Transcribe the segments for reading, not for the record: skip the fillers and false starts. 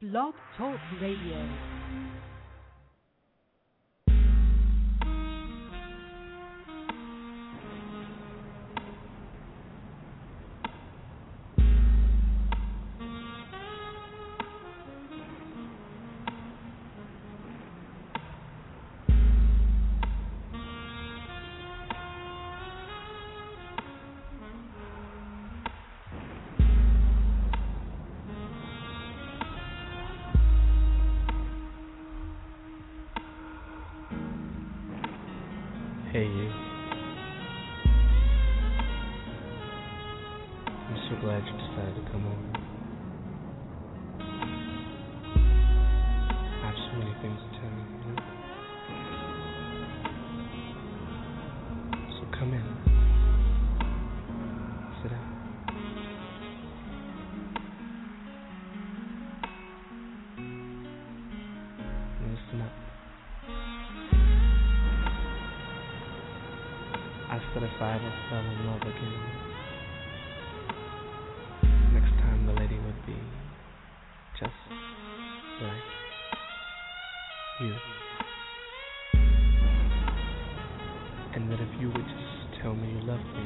Blog Talk Radio. Hey you. I'm so glad you decided to come over. I have so many things to tell you, So come in. Sit down. And listen up. I said if I ever fell in love again, next time the lady would be just like you. And that if you would just tell me you loved me,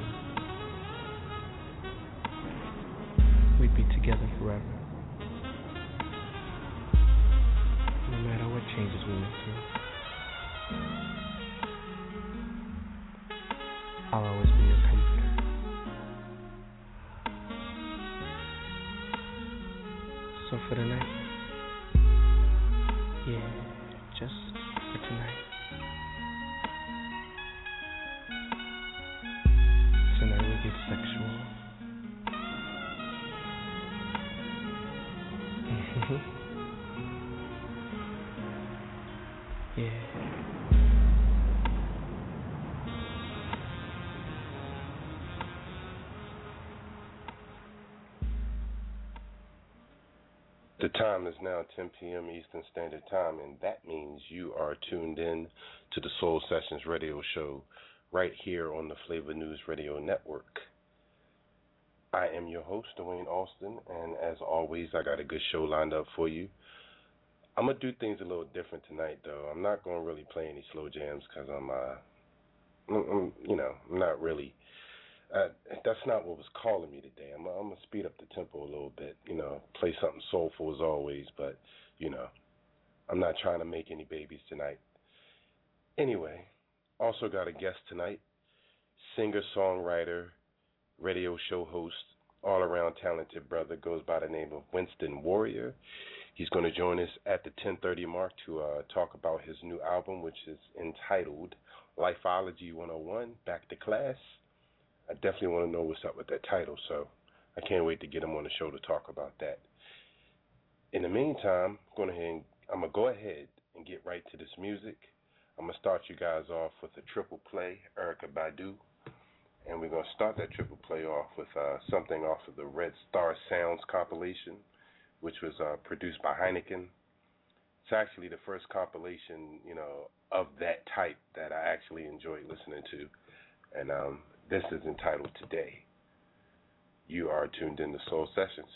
we'd be together forever. No matter what changes we went through. I'll always be your comforter. So for tonight, yeah, just for tonight. Tonight we get sexual. Yeah. The time is now 10 p.m. Eastern Standard Time, and that means you are tuned in to the Soul Sessions radio show right here on the Flavor News Radio Network. I am your host, Dwayne Austin, and as always, I got a good show lined up for you. I'm going to do things a little different tonight, though. I'm not going to really play any slow jams because I'm not really... that's not what was calling me today. I'm going to speed up the tempo a little bit, play something soulful as always, but, I'm not trying to make any babies tonight. Anyway, also got a guest tonight, singer, songwriter, radio show host, all-around talented brother, goes by the name of Winston Warrior. He's going to join us at the 10:30 mark to talk about his new album, which is entitled Lifeology 101, Back to Class. I definitely want to know what's up with that title, so I can't wait to get him on the show to talk about that. In the meantime, I'm going to go ahead and get right to this music. I'm going to start you guys off with a triple play, Erykah Badu, and we're going to start that triple play off with something off of the Red Star Sounds compilation, which was produced by Heineken. It's actually the first compilation, of that type that I actually enjoyed listening to, and this is entitled Today. You are tuned in to Soul Sessions.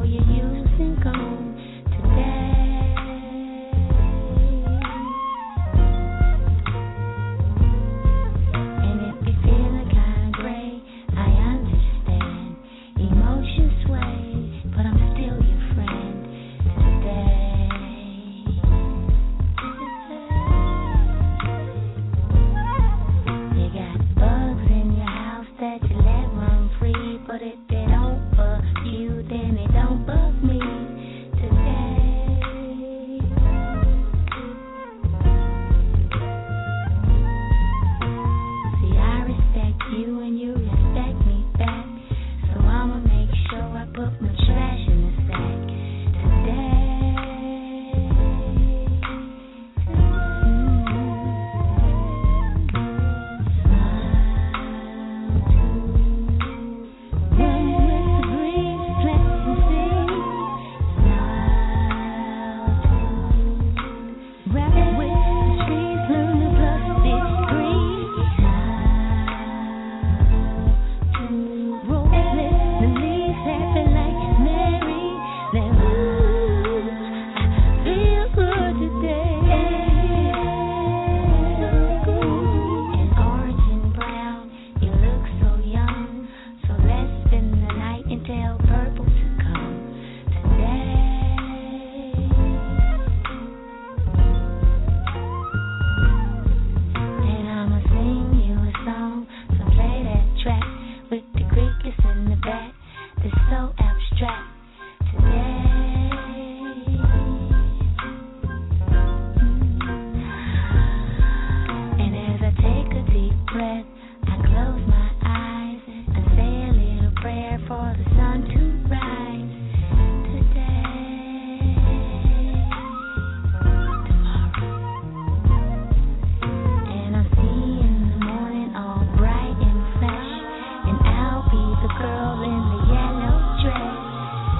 you used and gone today. And if you're feeling kinda gray, I understand. Emotions sway, but I'm still your friend today. You got bugs in your house that you let run free, but if they don't bug you, then they don't bug me today. See, I respect you and you respect me back, so I'ma make sure I put my trash in the sack today. Girl in the yellow dress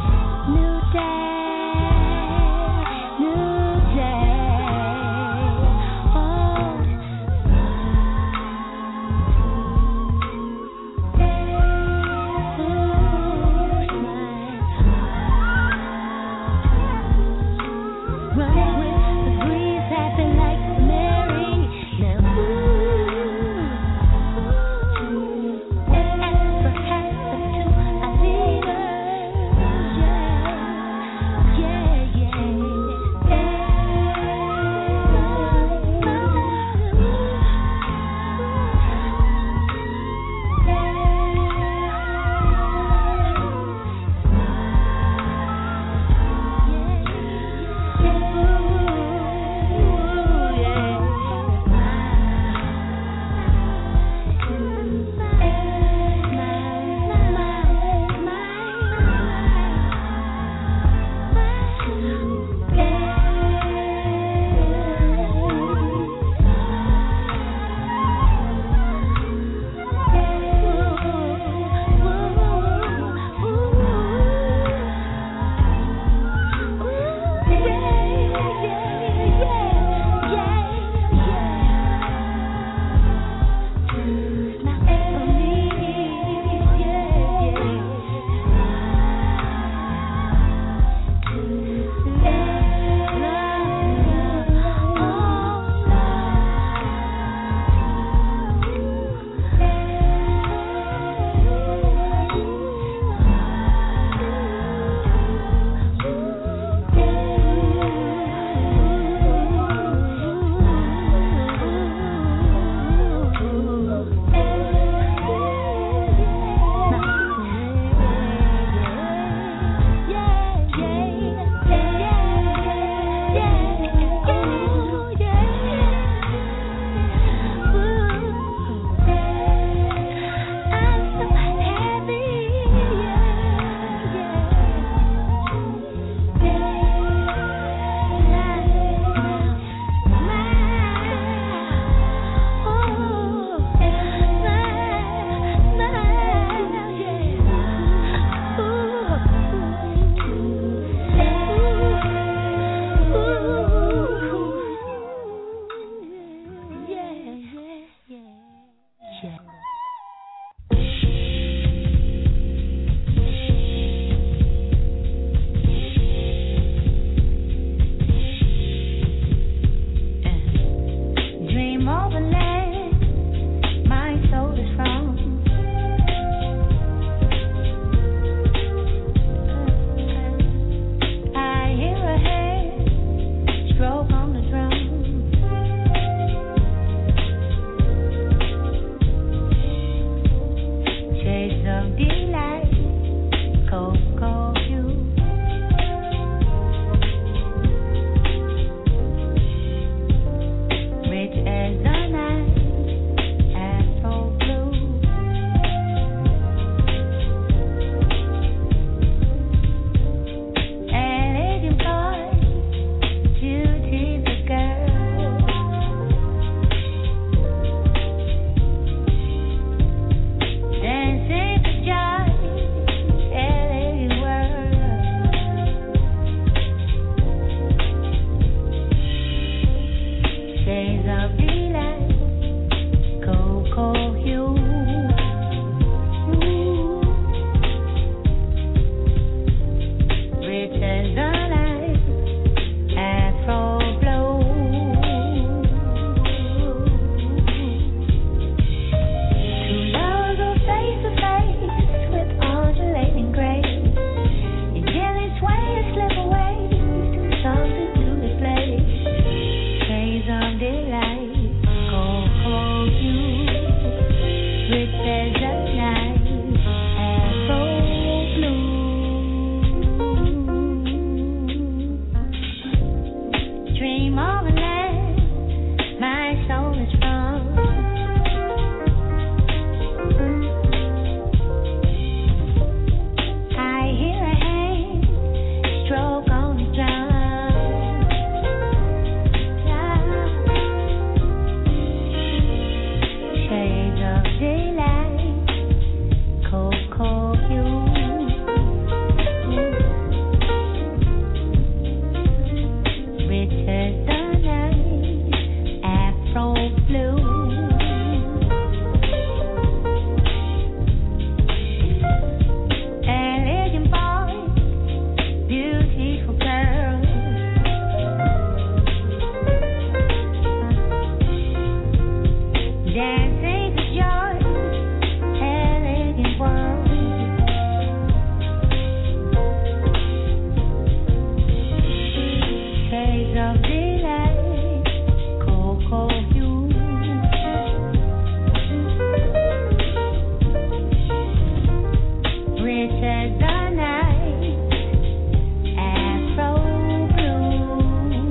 rich as the night, Afro blue.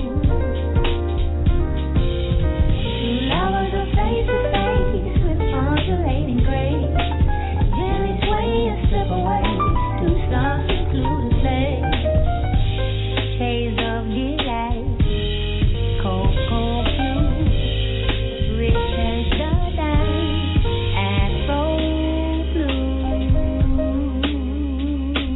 Two lovers are face to face with undulating grace. Gently sway and slip away to some secluded place. Shades of delight, cocoa blue, rich as the night, Afro blue.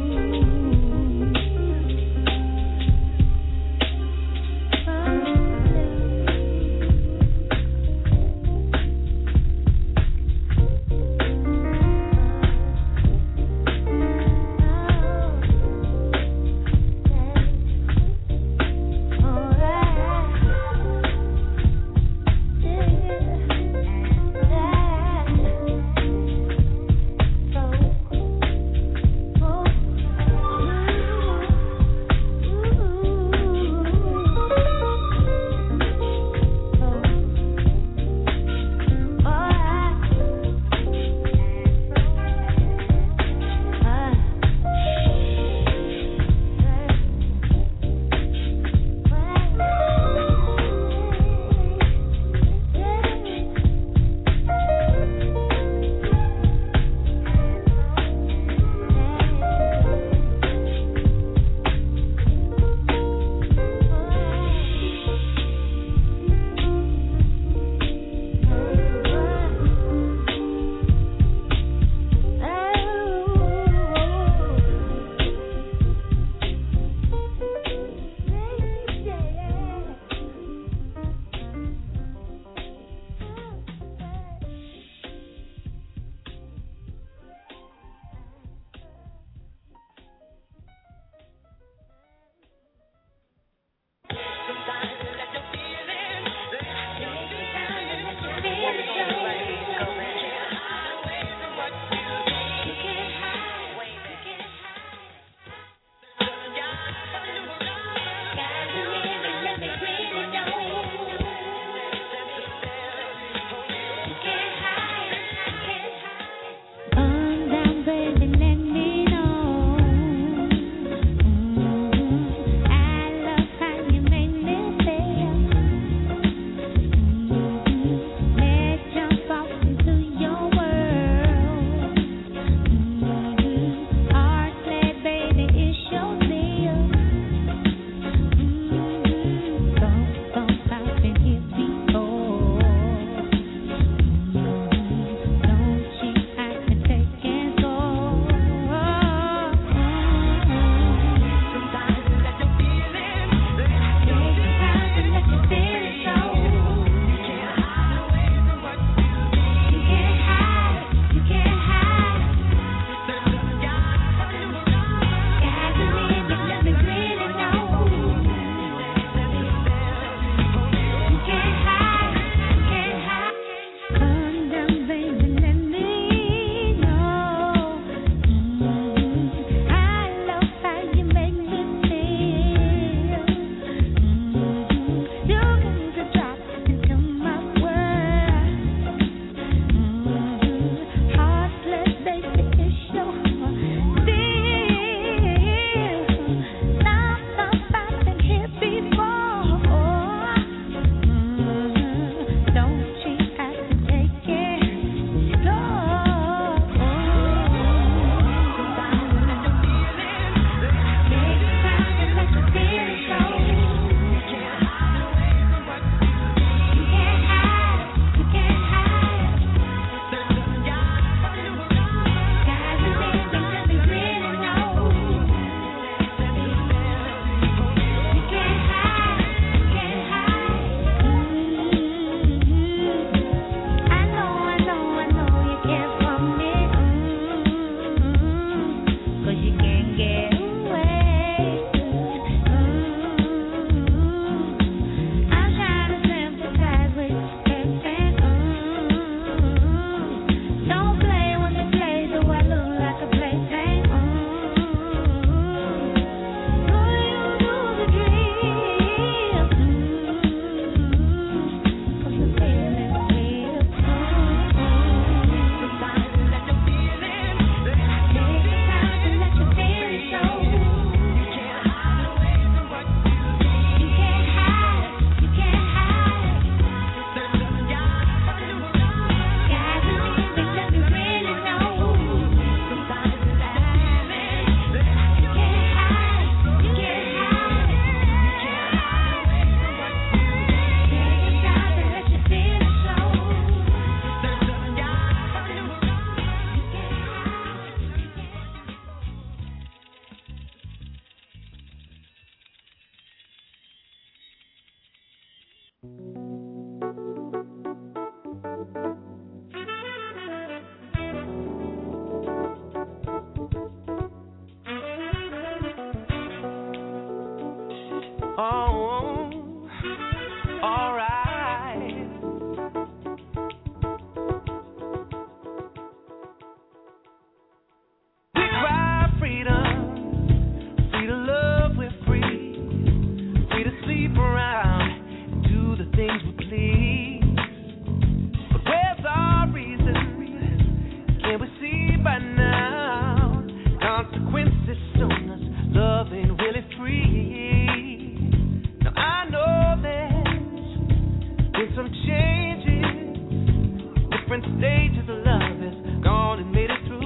freedom, free to love, we're free, free to sleep around and do the things we please. But where's our reason? Can't we see by now? Consequences shown us love ain't really free. Now I know there's been some changes, different stages of love has gone and made it through.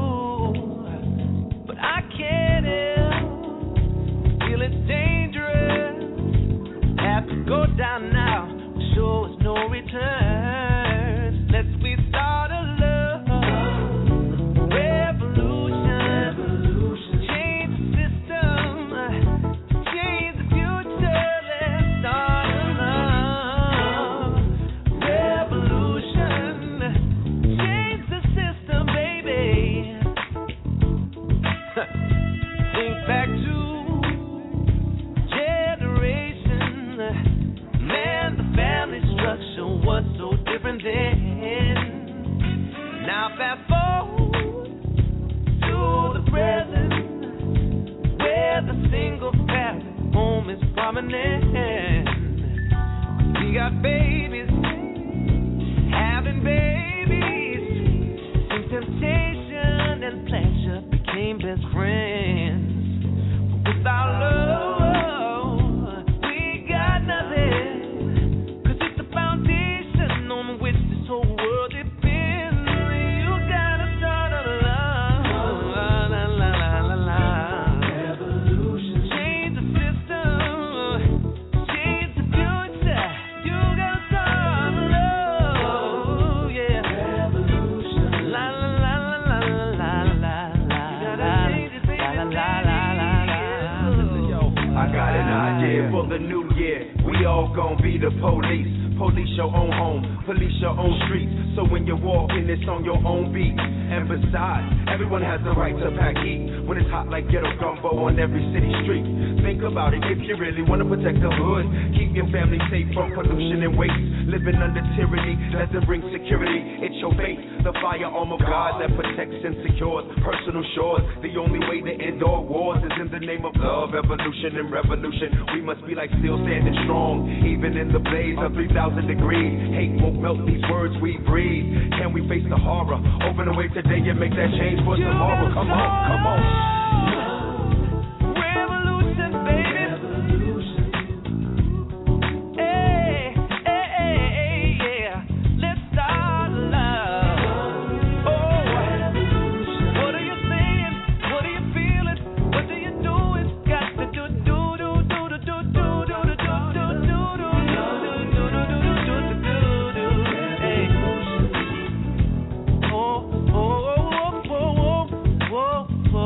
But I can't help, feel it's dangerous. Have to go down now, sure is no return. Let's we start a love revolution, change the system, change the future. Let's start a love revolution, change the system, baby. Think back to generation, man, the family structure was so different then. Now fast forward to the present, where the single parent home is prominent. We got babies, having babies, and temptation and pleasure became best friends. But without love, we got nothing, 'cause it's the foundation on which this whole world depends. You gotta start a love, la, la, la, la, la. Revolution. Change the system, change the future. You gotta start a love, yeah. Revolution. La, la, la, la, la, la, la, la. You gotta change it, baby, la, la, la, la, la. I got an idea for the new year. We all gon' be the police. Police your own home, police your own streets. So when you're walking, it's on your own beat. And besides, everyone has the right to pack heat when it's hot like ghetto gumbo on every city street. Think about it if you really wanna protect the hood. Keep your family safe from pollution and waste. Living under tyranny doesn't bring security. It's your faith, the firearm of God that protects and secures personal shores. The only way to end all wars is in the name of love, evolution, and revolution. We must be like steel standing strong, even in the blaze of 3,000 degrees. Hate won't melt these words we breathe. Can we face the horror? Open the way today and make that change for tomorrow. Come on, come on. Revolution, baby. Hey, hey, hey, yeah. Let's start love. Oh, what are you saying? What are you feeling? What are you doing? Got to do, do, do, do, do, do, do, do, do, do, do, do, do, hey. Oh, oh, oh, oh, oh, oh, oh.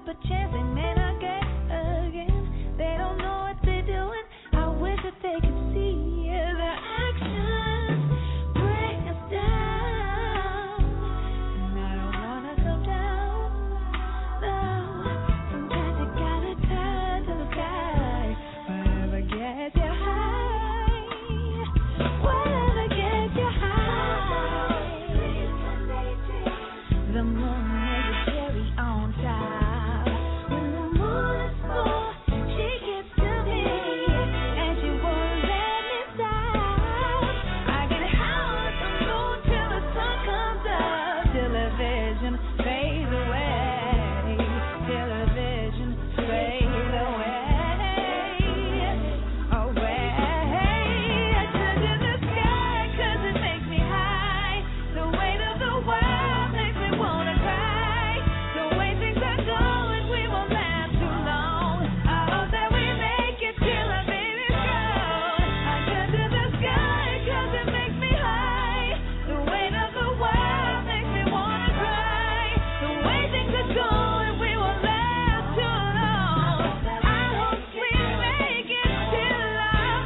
up a chance they may not get again. They don't know what they're doing. I wish that they could see their actions bring us down. And I don't wanna go down. No, sometimes you gotta turn to the sky. Whatever gets you high. Whatever gets you high. The moon is a cherry on top. When the moon is full, she gets to me, and she won't let me stop. I get high with the moon till the sun comes up, till the vision fades away, till the vision fades away, away. I turn to the sky 'cause it makes me high. The weight of the world makes me wanna cry. The way things are going, we won't last too long. I hope that we make it till our baby's grown. I turn to the sky 'cause it makes me high. The weight of the world makes me wanna cry. The way things are going, we won't last too long. I hope we make it till our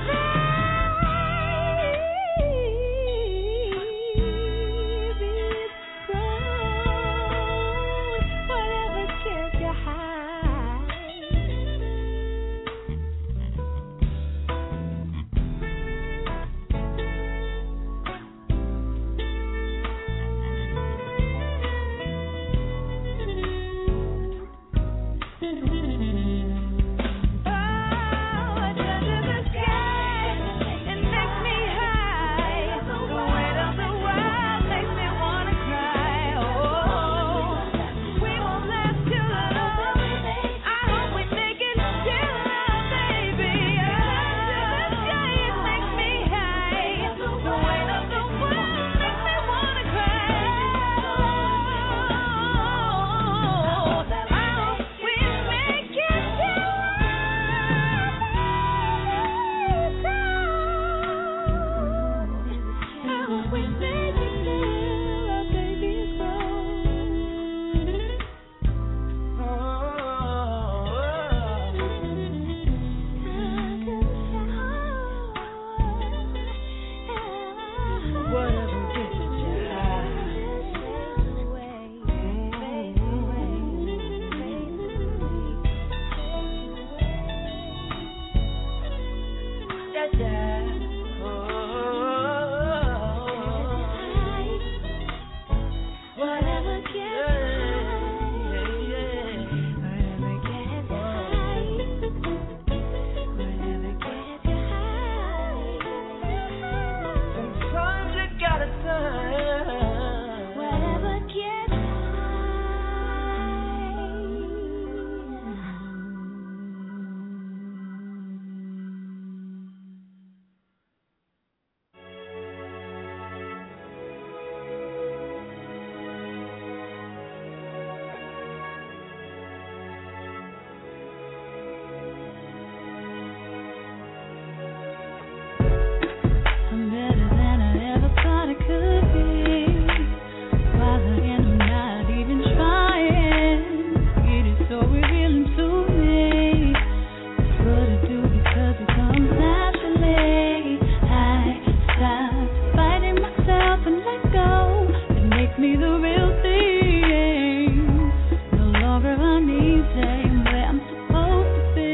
baby's grown. Whatever gets you high. Oh, I turn to the sky, it makes me high. The weight of the world makes me wanna cry. Oh, we won't last too long. I hope we make it till our baby. I turn to the sky, it makes me high. The weight of the world makes me wanna cry. I hope we make it till I hope we make it till our baby's grown. Whatever gets you high. Whatever gets you high. Whatever gets you high. Whatever gets you high. Sometimes you gotta turn. Whatever gets I'm better than I ever thought I could be. By the end, I'm not even trying. It is so revealing to me. It's what I do because it comes naturally. I stop fighting myself and let go. It makes me the real thing. No longer uneasy. I'm where I'm supposed to be.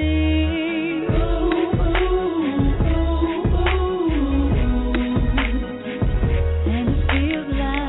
And it feels like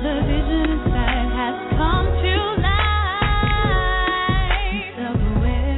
self-aware.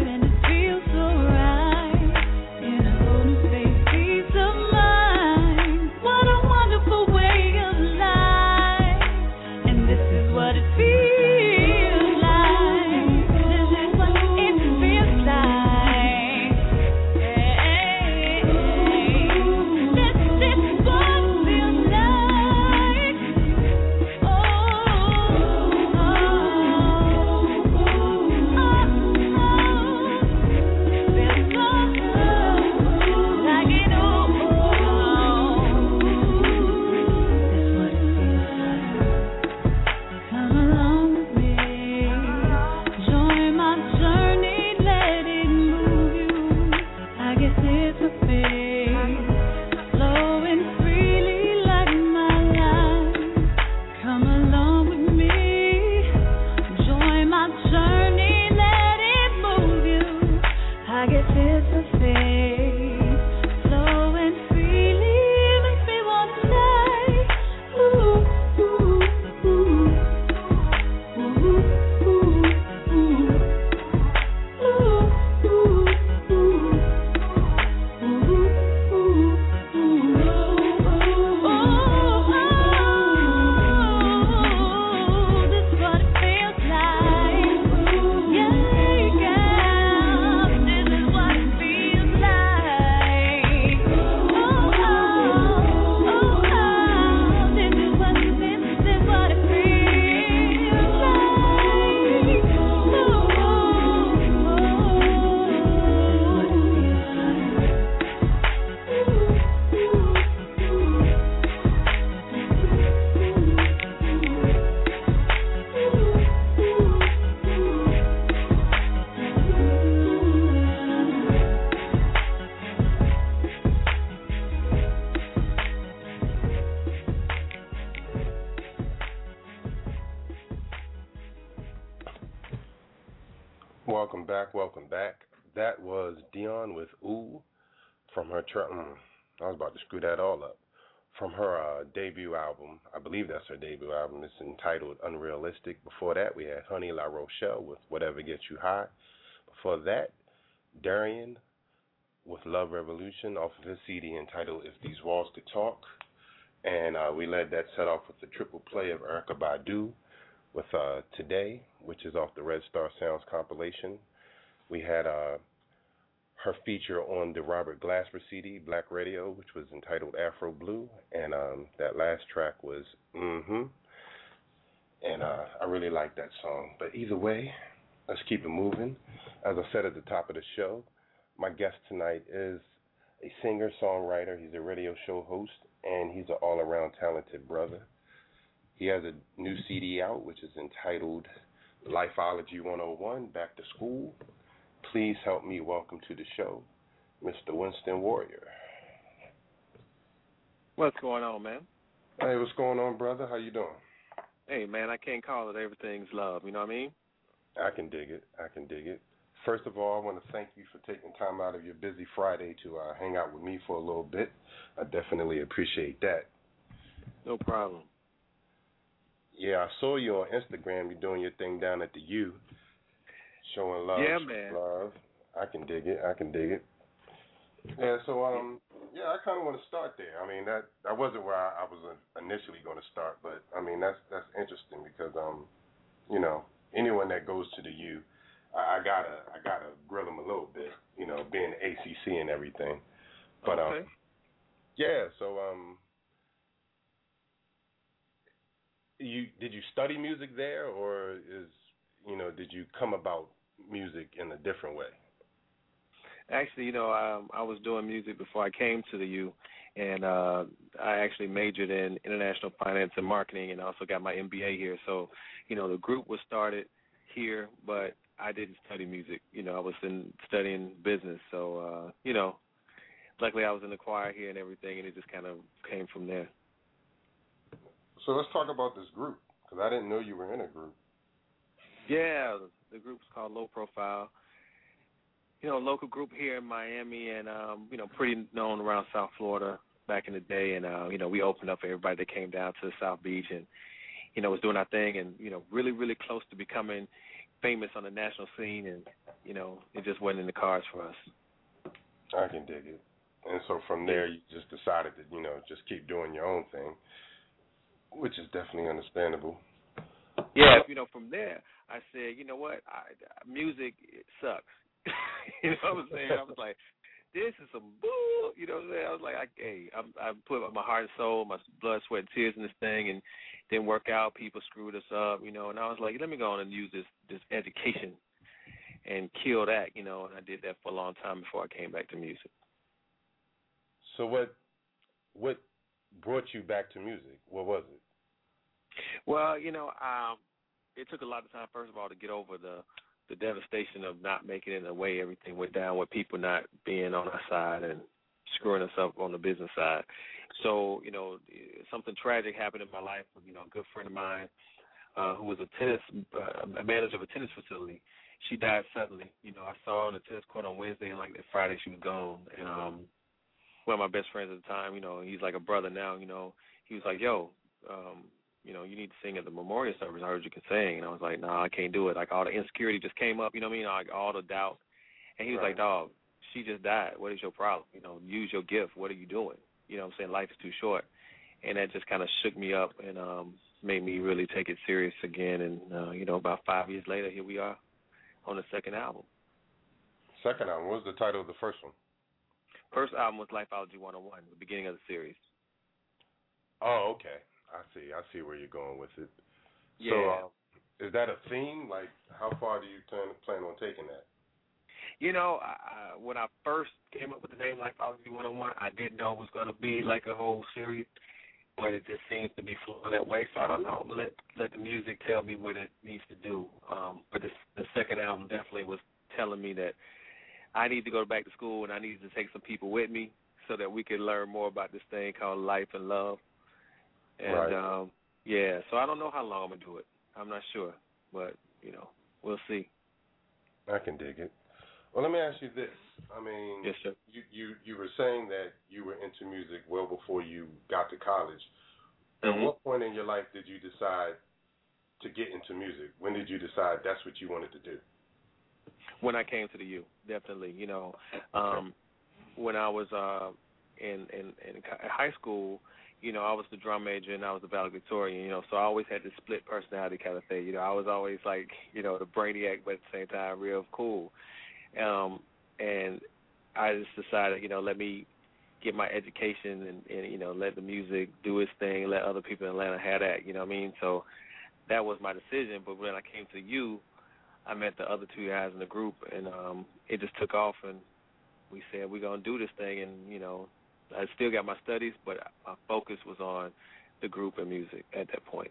back, welcome back. That was Dion with Ooh from her, I was about to screw that all up, from her debut album. I believe that's her debut album. It's entitled Unrealistic. Before that, we had Honey La Rochelle with Whatever Gets You High. Before that, Darian with Love Revolution off of his CD entitled If These Walls Could Talk. And we led that set off with the triple play of Erykah Badu with Today, which is off the Red Star Sounds compilation. We had her feature on the Robert Glasper CD, Black Radio, which was entitled Afro Blue, and that last track was and I really like that song. But either way, let's keep it moving. As I said at the top of the show, my guest tonight is a singer-songwriter. He's a radio show host, and he's an all-around talented brother. He has a new CD out, which is entitled Lifeology 101, Back to School. Please help me welcome to the show, Mr. Winston Warrior. What's going on, man? Hey, what's going on, brother? How you doing? Hey, man, I can't call it everything's love, you know what I mean? I can dig it. First of all, I want to thank you for taking time out of your busy Friday to hang out with me for a little bit. I definitely appreciate that. No problem. Yeah, I saw you on Instagram. You're doing your thing down at the U, showing love. Yeah, man. Love. I can dig it. Yeah, so I kind of want to start there. I mean, that wasn't where I was initially going to start, but I mean that's interesting because you know, anyone that goes to the U, I gotta grill them a little bit, you know, being ACC and everything. But okay. Yeah, so did you study music there, or did you come about music in a different way? Actually, you know, I was doing music before I came to the U, and I actually majored in international finance and marketing, and also got my MBA here. So, you know, the group was started here, but I didn't study music. You know, I was studying business. So, you know, luckily I was in the choir here and everything, and it just kind of came from there. So let's talk about this group, because I didn't know you were in a group. Yeah, the group's called Low Profile. You know, local group here in Miami, and you know, pretty known around South Florida back in the day. And you know, we opened up for everybody that came down to the South Beach, and you know, was doing our thing, and you know, really, really close to becoming famous on the national scene. And you know, it just wasn't in the cards for us. I can dig it. And so from there, you just decided to, you know, just keep doing your own thing, which is definitely understandable. Yeah, you know, from there, I said, you know what, music it sucks. You know what I'm saying? I was like, this is some bull. You know what I'm saying? I was like, I put my heart and soul, my blood, sweat, and tears in this thing, and didn't work out. People screwed us up, you know. And I was like, let me go on and use this education and kill that, you know. And I did that for a long time before I came back to music. So what brought you back to music? What was it? Well, you know, it took a lot of time, first of all, to get over the devastation of not making it, the way everything went down with people not being on our side and screwing us up on the business side. So, you know, something tragic happened in my life. You know, a good friend of mine who was a manager of a tennis facility, she died suddenly. You know, I saw her on the tennis court on Wednesday, and like that Friday she was gone. And one of my best friends at the time, you know, he's like a brother now, you know, he was like, yo, you know, you need to sing at the memorial service. I heard you can sing. And I was like, nah, I can't do it. Like, all the insecurity just came up, you know what I mean? Like, all the doubt. And he was like, dog, she just died. What is your problem? You know, use your gift. What are you doing? You know what I'm saying? Life is too short. And that just kind of shook me up and made me really take it serious again. And, you know, about 5 years later, here we are on the second album. Second album. What was the title of the first one? First album was Lifeology 101, the beginning of the series. Oh, okay. I see where you're going with it. Yeah. So, is that a theme? Like, how far do you plan on taking that? You know, when I first came up with the name Lifeology 101, I didn't know it was going to be like a whole series, but it just seems to be flowing that way. So I don't know. Let the music tell me what it needs to do. But the second album definitely was telling me that I need to go back to school and I needed to take some people with me so that we could learn more about this thing called life and love. And, right. Yeah, so I don't know how long I'm going to do it. I'm not sure, but, you know, we'll see. I can dig it. Well, let me ask you this. I mean, Yes, sir. you were saying that you were into music well before you got to college. Mm-hmm. At what point in your life did you decide to get into music? When did you decide that's what you wanted to do? When I came to the U, definitely. You know, when I was in high school, you know, I was the drum major and I was the valedictorian, you know, so I always had this split personality kind of thing. You know, I was always like, you know, the brainiac, but at the same time real cool. And I just decided, you know, let me get my education and, you know, let the music do its thing, let other people in Atlanta have that, you know what I mean? So that was my decision. But when I came to U, I met the other two guys in the group, and it just took off, and we said we're going to do this thing. And, you know, I still got my studies, but my focus was on the group and music at that point.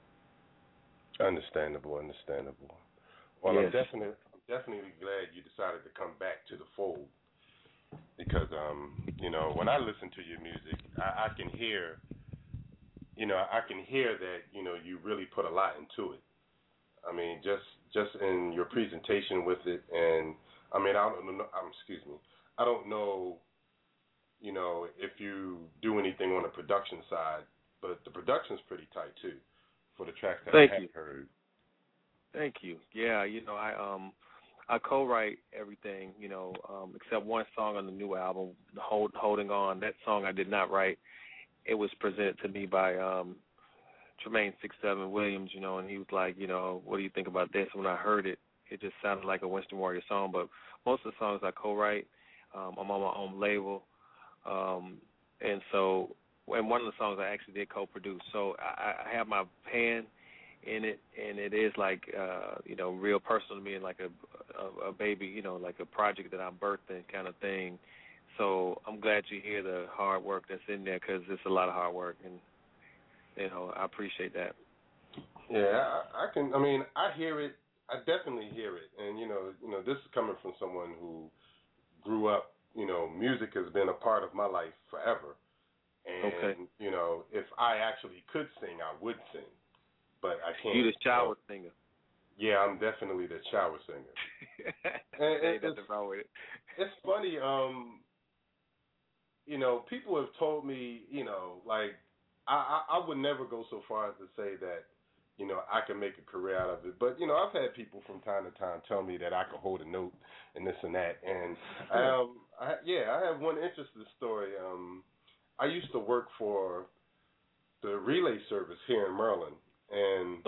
Understandable. Well, Yes. I'm definitely glad you decided to come back to the fold because, you know, when I listen to your music, I can hear, you know, that, you know, you really put a lot into it. I mean, just in your presentation with it, and I mean, I don't know, you know, if you do anything on the production side, but the production's pretty tight too for the tracks that I have heard. Thank you. Yeah, you know, I co-write everything, you know, except one song on the new album, Holding On. That song I did not write. It was presented to me by Tremaine 6-7 Williams, you know, and he was like, you know, what do you think about this? When I heard it, it just sounded like a Winston Warrior song. But most of the songs I co-write, I'm on my own label. And so, and one of the songs I actually did co-produce. So I have my hand in it, and it is like, you know, real personal to me, and like a baby, you know, like a project that I'm birthing kind of thing. So I'm glad you hear the hard work that's in there, because it's a lot of hard work, and, you know, I appreciate that. Yeah, I hear it. I definitely hear it. And, you know, this is coming from someone who grew up, you know, music has been a part of my life forever. And, you know, if I actually could sing, I would sing. But I can't. You the shower singer. Yeah, I'm definitely the shower singer. Ain't nothing wrong with it. It's funny, you know, people have told me, you know, like, I would never go so far as to say that, you know, I can make a career out of it. But, you know, I've had people from time to time tell me that I could hold a note and this and that. And, I have one interesting story. I used to work for the relay service here in Maryland. And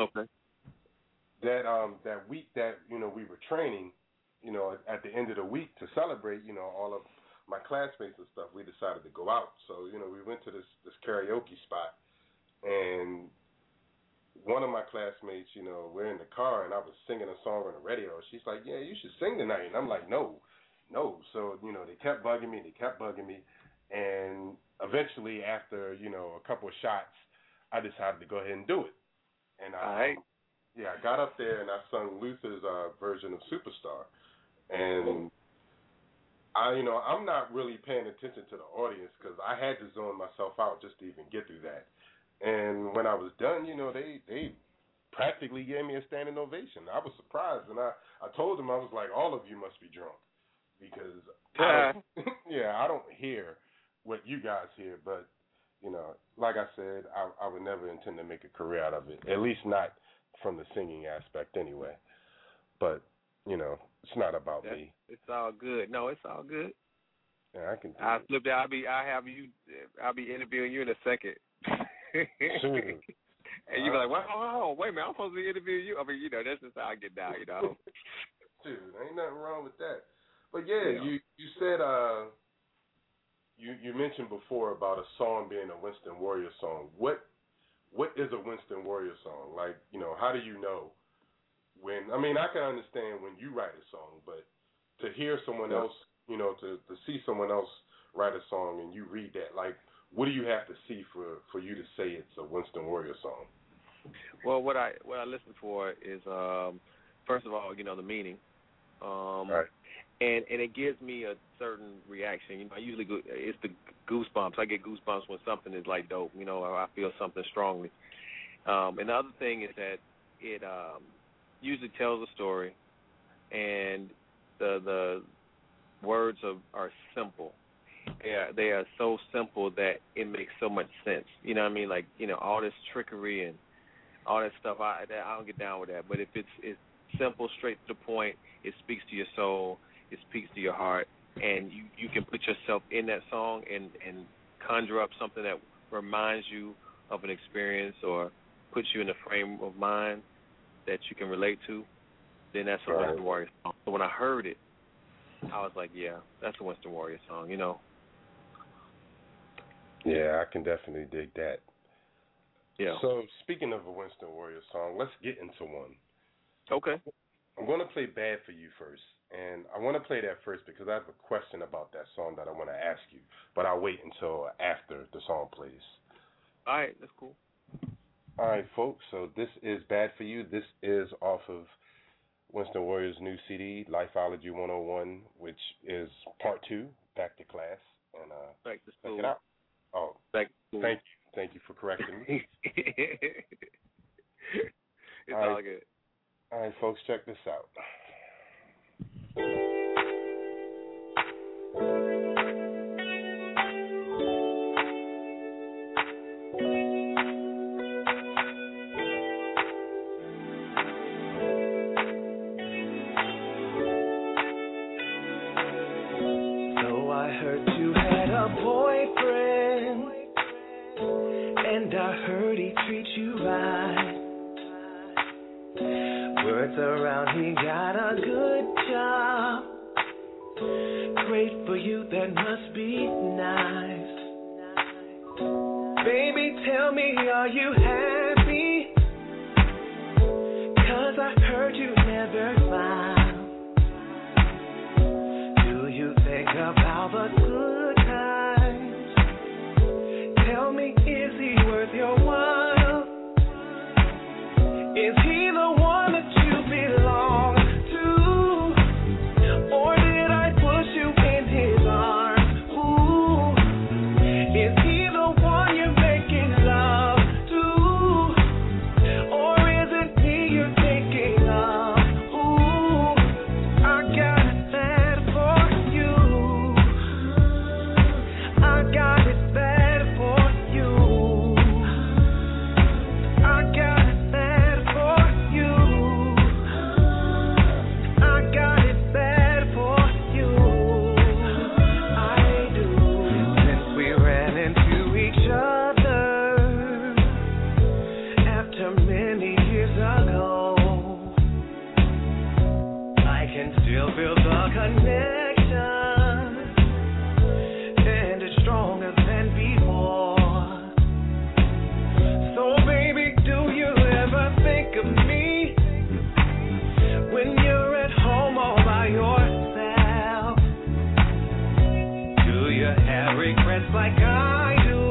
that week that, you know, we were training, you know, at the end of the week to celebrate, you know, all of my classmates and stuff, we decided to go out. So, you know, we went to this karaoke spot, and one of my classmates, you know, we're in the car, and I was singing a song on the radio. She's like, yeah, you should sing tonight. And I'm like, no. So, you know, they kept bugging me, and eventually after, you know, a couple of shots, I decided to go ahead and do it. And I got up there and I sung Luther's version of Superstar. And I'm not really paying attention to the audience because I had to zone myself out just to even get through that. And when I was done, you know, they practically gave me a standing ovation. I was surprised, and I told them, I was like, all of you must be drunk because I don't hear what you guys hear. But, you know, like I said, I would never intend to make a career out of it, at least not from the singing aspect anyway. But, you know, it's not about me. It's all good. No, it's all good. Yeah, I can. I'll flip that. I'll be interviewing you in a second. Sure. And you be like, well, wait a minute, I'm supposed to be interviewing you. I mean, you know, that's just how I get down, you know. Dude, ain't nothing wrong with that. But yeah, you said you mentioned before about a song being a Winston Warrior song. What is a Winston Warrior song? Like, you know, how do you know when? I mean, I can understand when you write a song, but to hear someone else, you know, to see someone else write a song and you read that, like, what do you have to see for you to say it's a Winston Warrior song? Well, what I listen for is first of all, you know, the meaning, right. and it gives me a certain reaction. You know, I usually it's the goosebumps. I get goosebumps when something is like dope. You know, or I feel something strongly. And the other thing is that it usually tells a story. and the words are simple. They are so simple that it makes so much sense. You know what I mean? Like, you know, all this trickery and all that stuff, I don't get down with that. But if it's simple, straight to the point, it speaks to your soul, it speaks to your heart, and you can put yourself in that song and conjure up something that reminds you of an experience or puts you in a frame of mind that you can relate to, then that's a Winston Warrior song. So when I heard it, I was like, yeah, that's a Winston Warrior song, you know. Yeah, I can definitely dig that. Yeah. So speaking of a Winston Warrior song, let's get into one. Okay. I'm going to play Bad For You first. And I want to play that first because I have a question about that song that I want to ask you. But I'll wait until after the song plays. All right, that's cool. All right, folks. So this is Bad For You. This is off of Winston Warrior's new CD, Lifeology 101, which is part 2, Back to Class. And Back to check school. it out. Oh, Back to school. Thank you. Thank you for correcting me. It's all good. All right, folks, check this out. So I heard you had a boyfriend, and I heard he treats you right. Words around, he got a good job. Great for you, that must be nice. Baby, tell me, are you happy? 'Cause I heard you never smile. Do you think about the good times? Tell me, is he worth your while? Is he the one that you belong to? Or did I push you in his arms? Ooh, is he the one you're making love to? Or is it me you're thinking of? Ooh, I got it bad for you. I got it bad for you. I got it bad for you. I got it bad for you. I do. Since we ran into each other after many years ago, I can still feel the connection, and it's stronger than before. So baby, do you ever think of me when you're at home all by yourself? Do you have regrets like I do?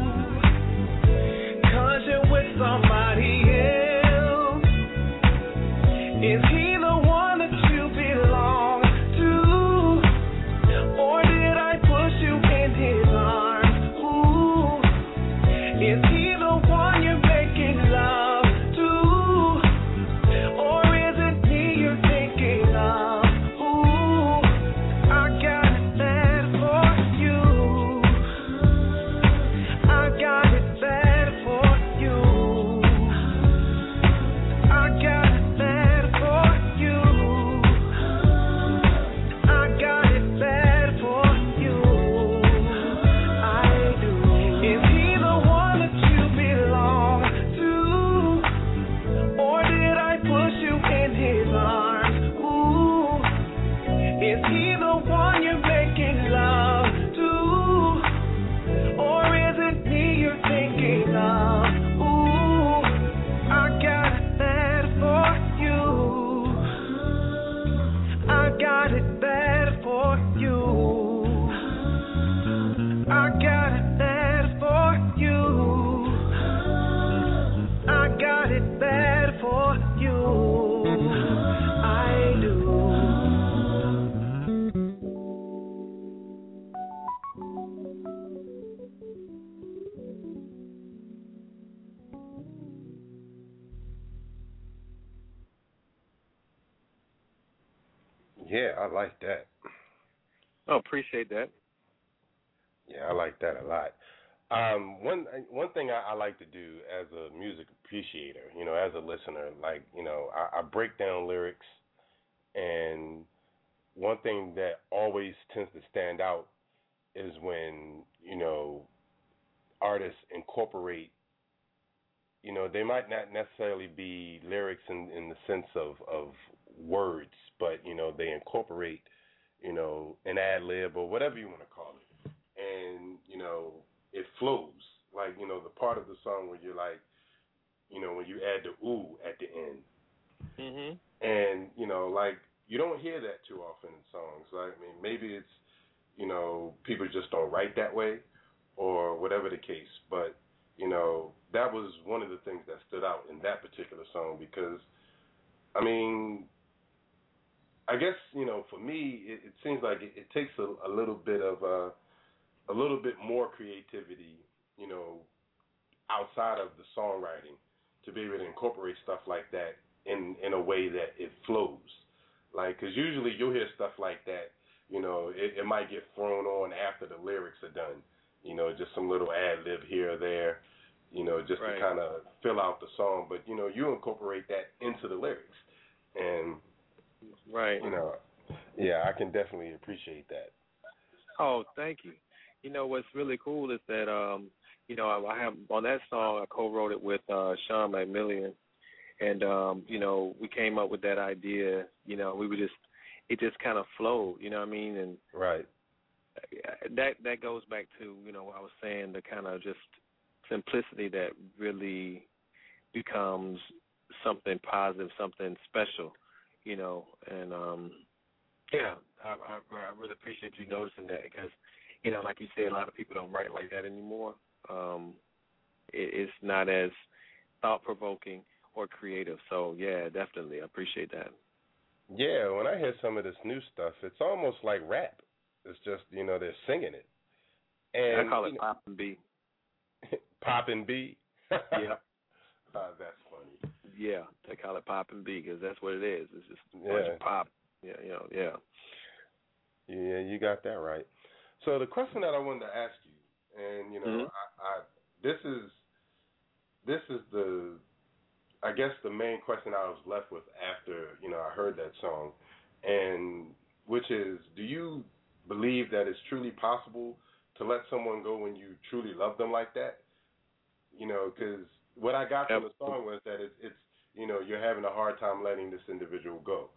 'Cause you're with somebody else. Is he the one that you belong to? Or did I push you in his arms? Ooh, is he the one you're making love to? Or is it me you're thinking of? Ooh, I got it bad for you. I got it bad for you. I got it bad for you. I got it bad for you. I do. Is he the one that you belong to? Or did I push you in his arms? Ooh, is he the one you're making love to? Or is it me you're thinking of? Ooh, I got it bad for you. I got it bad for you. I got it bad for you. I got it bad for you. I do. Yeah, I like that. Oh, appreciate that. Yeah, I like that a lot. One thing I like to do as a music appreciator, as a listener, like, I break down lyrics, and one thing that always tends to stand out is when, artists incorporate, they might not necessarily be lyrics in the sense of words, but, they incorporate, an ad lib or whatever you want to call it. And, it flows. Like, the part of the song where you're like, when you add the ooh at the end. Mhm. And, like, you don't hear that too often in songs. Like, I mean, maybe it's, people just don't write that way or whatever the case. But, that was one of the things that stood out in that particular song because, I mean, I guess, for me, it seems like it takes a little bit of a little bit more creativity, outside of the songwriting to be able to incorporate stuff like that in a way that it flows. Like, because usually you'll hear stuff like that, it might get thrown on after the lyrics are done, just some little ad lib here or there, just Right. to kind of fill out the song. But, you incorporate that into the lyrics. And, Right. Yeah, I can definitely appreciate that. Oh, thank you. What's really cool is that I have on that song I co-wrote it with Sean McMillian, and we came up with that idea. It just kind of flowed. You know what I mean? And right. That goes back to what I was saying, the kind of just simplicity that really becomes something positive, something special. And yeah, I really appreciate you noticing that because, like you said, a lot of people don't write like that anymore. It's not as thought-provoking or creative. So, yeah, definitely, I appreciate that. Yeah, when I hear some of this new stuff, it's almost like rap. It's just, they're singing it. And I call it pop and B. Pop and B? Yeah. That's funny. Yeah, they call it pop and B because that's what it is. It's just a Yeah. bunch of pop. Yeah. Yeah, you got that right. So the question that I wanted to ask you, and this is the, I guess the main question I was left with after I heard that song, and which is, do you believe that it's truly possible to let someone go when you truly love them like that? Because what I got from the song was that it's you're having a hard time letting this individual go,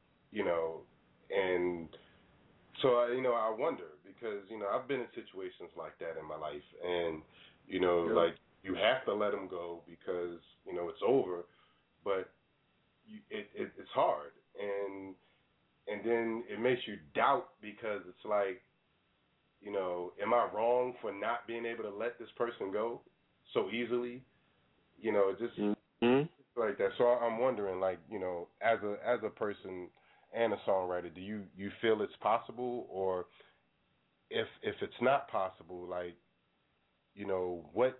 and so I wonder because I've been in situations like that in my life, and like you have to let them go because it's over, but it's hard, and then it makes you doubt because it's like am I wrong for not being able to let this person go so easily? Just like that. So I'm wondering, like, as a person and a songwriter, do you feel it's possible, or if it's not possible, like, what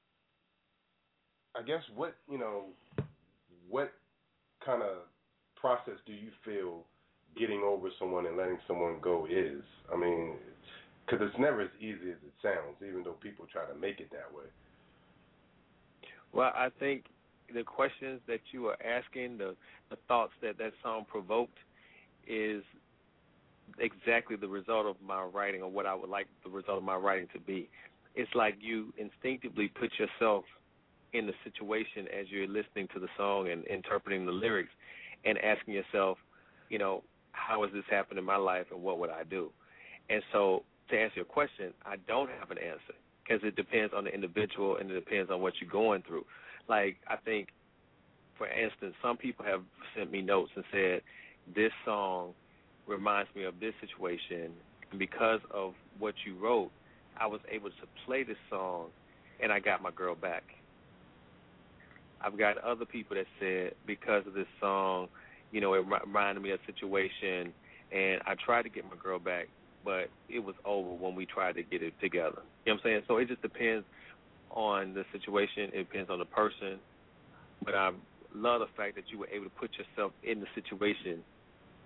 kind of process do you feel getting over someone and letting someone go is? I mean, because it's never as easy as it sounds, even though people try to make it that way. Well, I think the questions that you are asking, the thoughts that song provoked is exactly the result of my writing or what I would like the result of my writing to be. It's like you instinctively put yourself in the situation as you're listening to the song and interpreting the lyrics and asking yourself, how has this happened in my life and what would I do? And so to answer your question, I don't have an answer because it depends on the individual and it depends on what you're going through. Like, I think, for instance, some people have sent me notes and said, this song reminds me of this situation, and because of what you wrote, I was able to play this song, and I got my girl back. I've got other people that said, because of this song, it reminded me of a situation, and I tried to get my girl back, but it was over when we tried to get it together. You know what I'm saying? So it just depends on the situation. It depends on the person. But I love the fact that you were able to put yourself in the situation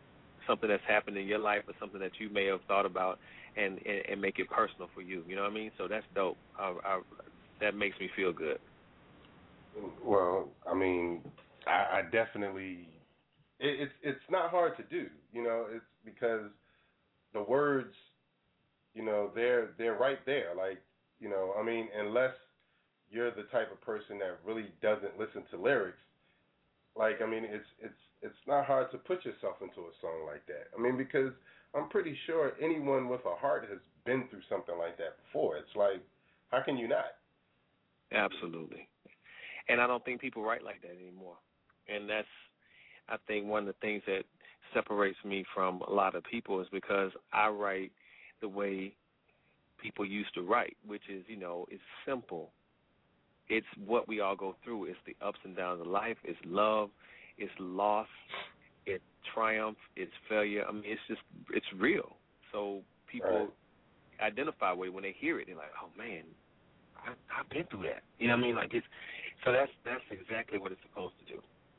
something that's happened in your life or something that you may have thought about, and make it personal for you. You know what I mean? So that's dope. That makes me feel good. Well, I mean, I definitely. It's not hard to do. You know, it's because the words, you know, they're right there. Like, you know, I mean, unless you're the type of person that really doesn't listen to lyrics, like, I mean, it's not hard to put yourself into a song like that. I mean, because I'm pretty sure anyone with a heart has been through something like that before. It's like, how can you not? Absolutely. And I don't think people write like that anymore. And that's, I think, one of the things that separates me from a lot of people is because I write the way people used to write, which is, you know, it's simple. It's what we all go through. It's the ups and downs of life. It's love. It's loss. It's triumph. It's failure. I mean, it's real. So people identify with it when they hear it. They're like, oh, man, I've been through that. You know what I mean? Like, so that's exactly what it's supposed to do.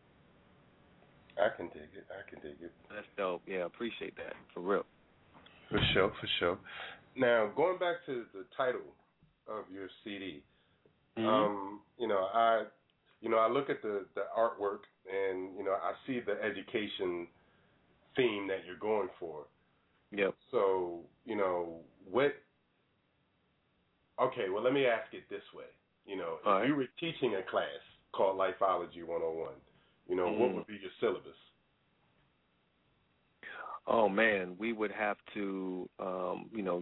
I can dig it. That's dope. Yeah, appreciate that, for real. For sure. Now, going back to the title of your CD, you know, I look at the artwork, and, you know, I see the education theme that you're going for. Yep. So, you know, okay, well, let me ask it this way. You know, if you were teaching a class called Lifeology 101, you know, what would be your syllabus? Oh, man, we would have to, you know,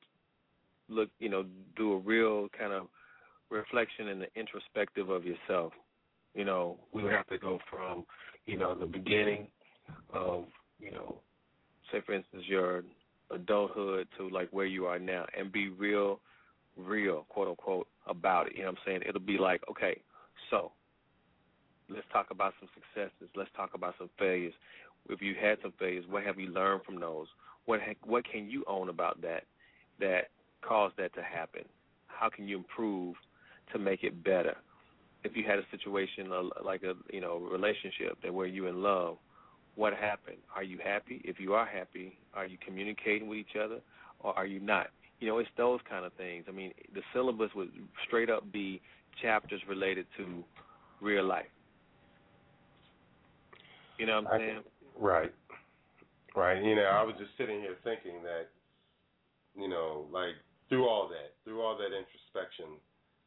do a real kind of reflection and the introspective of yourself. You know, we would have to go from, you know, the beginning of, you know, say, for instance, your adulthood to, like, where you are now, and be real, quote, unquote, about it. You know what I'm saying? It'll be like, okay, so let's talk about some successes. Let's talk about some failures. If you had some failures, what have you learned from those? What can you own about that caused that to happen? How can you improve to make it better? If you had a situation like a relationship that where you're in love, what happened? Are you happy? If you are happy, are you communicating with each other, or are you not? You know, it's those kind of things. I mean, the syllabus would straight up be chapters related to real life. You know what I'm saying? Right. You know, I was just sitting here thinking that, you know, like through all that introspection,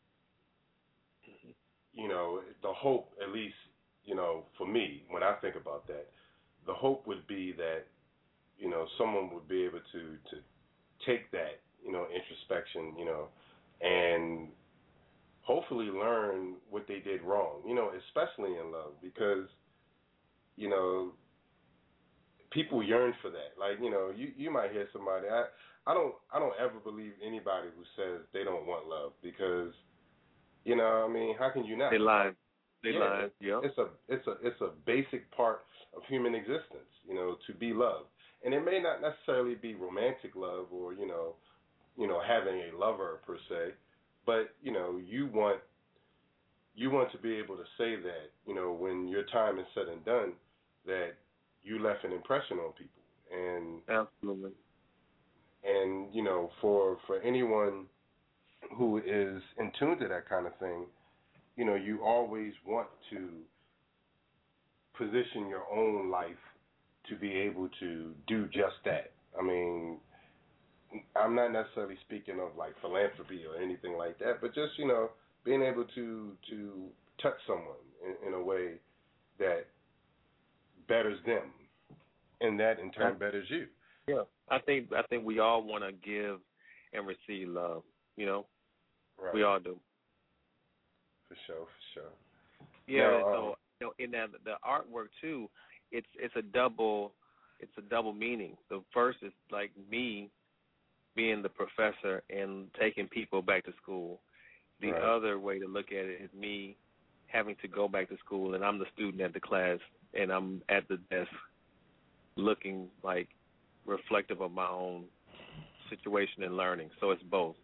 you know, the hope, at least, you know, for me, when I think about that, the hope would be that, you know, someone would be able to take that, you know, introspection, you know, and hopefully learn what they did wrong, you know, especially in love, because, you know, people yearn for that. Like, you know, you might hear somebody. I don't ever believe anybody who says they don't want love, because, you know, I mean, how can you not? They lie. Yeah. It's a basic part of human existence, you know, to be loved, and it may not necessarily be romantic love or you know having a lover per se, but you know you want to be able to say that, you know, when your time is said and done, that you left an impression on people. And absolutely. And you know, for anyone who is in tune to that kind of thing, you know, you always want to position your own life to be able to do just that. I mean, I'm not necessarily speaking of like philanthropy or anything like that, but just, you know, being able to touch someone in a way that betters them, and that in turn betters you. Yeah, I think we all want to give and receive love. You know, right. We all do. For sure. Yeah. Now, so you know, in the artwork too, it's a double meaning. The first is like me being the professor and taking people back to school. The other way to look at it is me having to go back to school, and I'm the student at the class, and I'm at the desk looking like reflective of my own situation and learning. So it's both.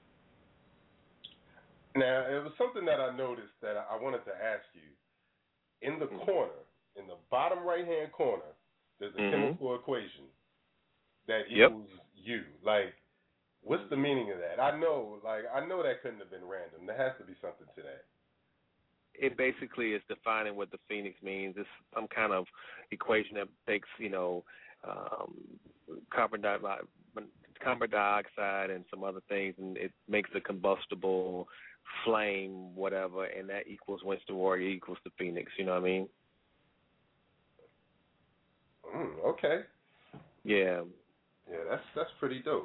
Now, it was something that I noticed that I wanted to ask you. In the corner, in the bottom right-hand corner, There's a chemical equation that Yep. equals you. Like, what's the meaning of that? I know that couldn't have been random. There has to be something to that. It basically is defining what the phoenix means. It's some kind of equation that takes, carbon dioxide and some other things, and it makes a combustible flame, whatever, and that equals Winston Warrior equals the phoenix. You know what I mean? Okay. Yeah. Yeah, that's pretty dope.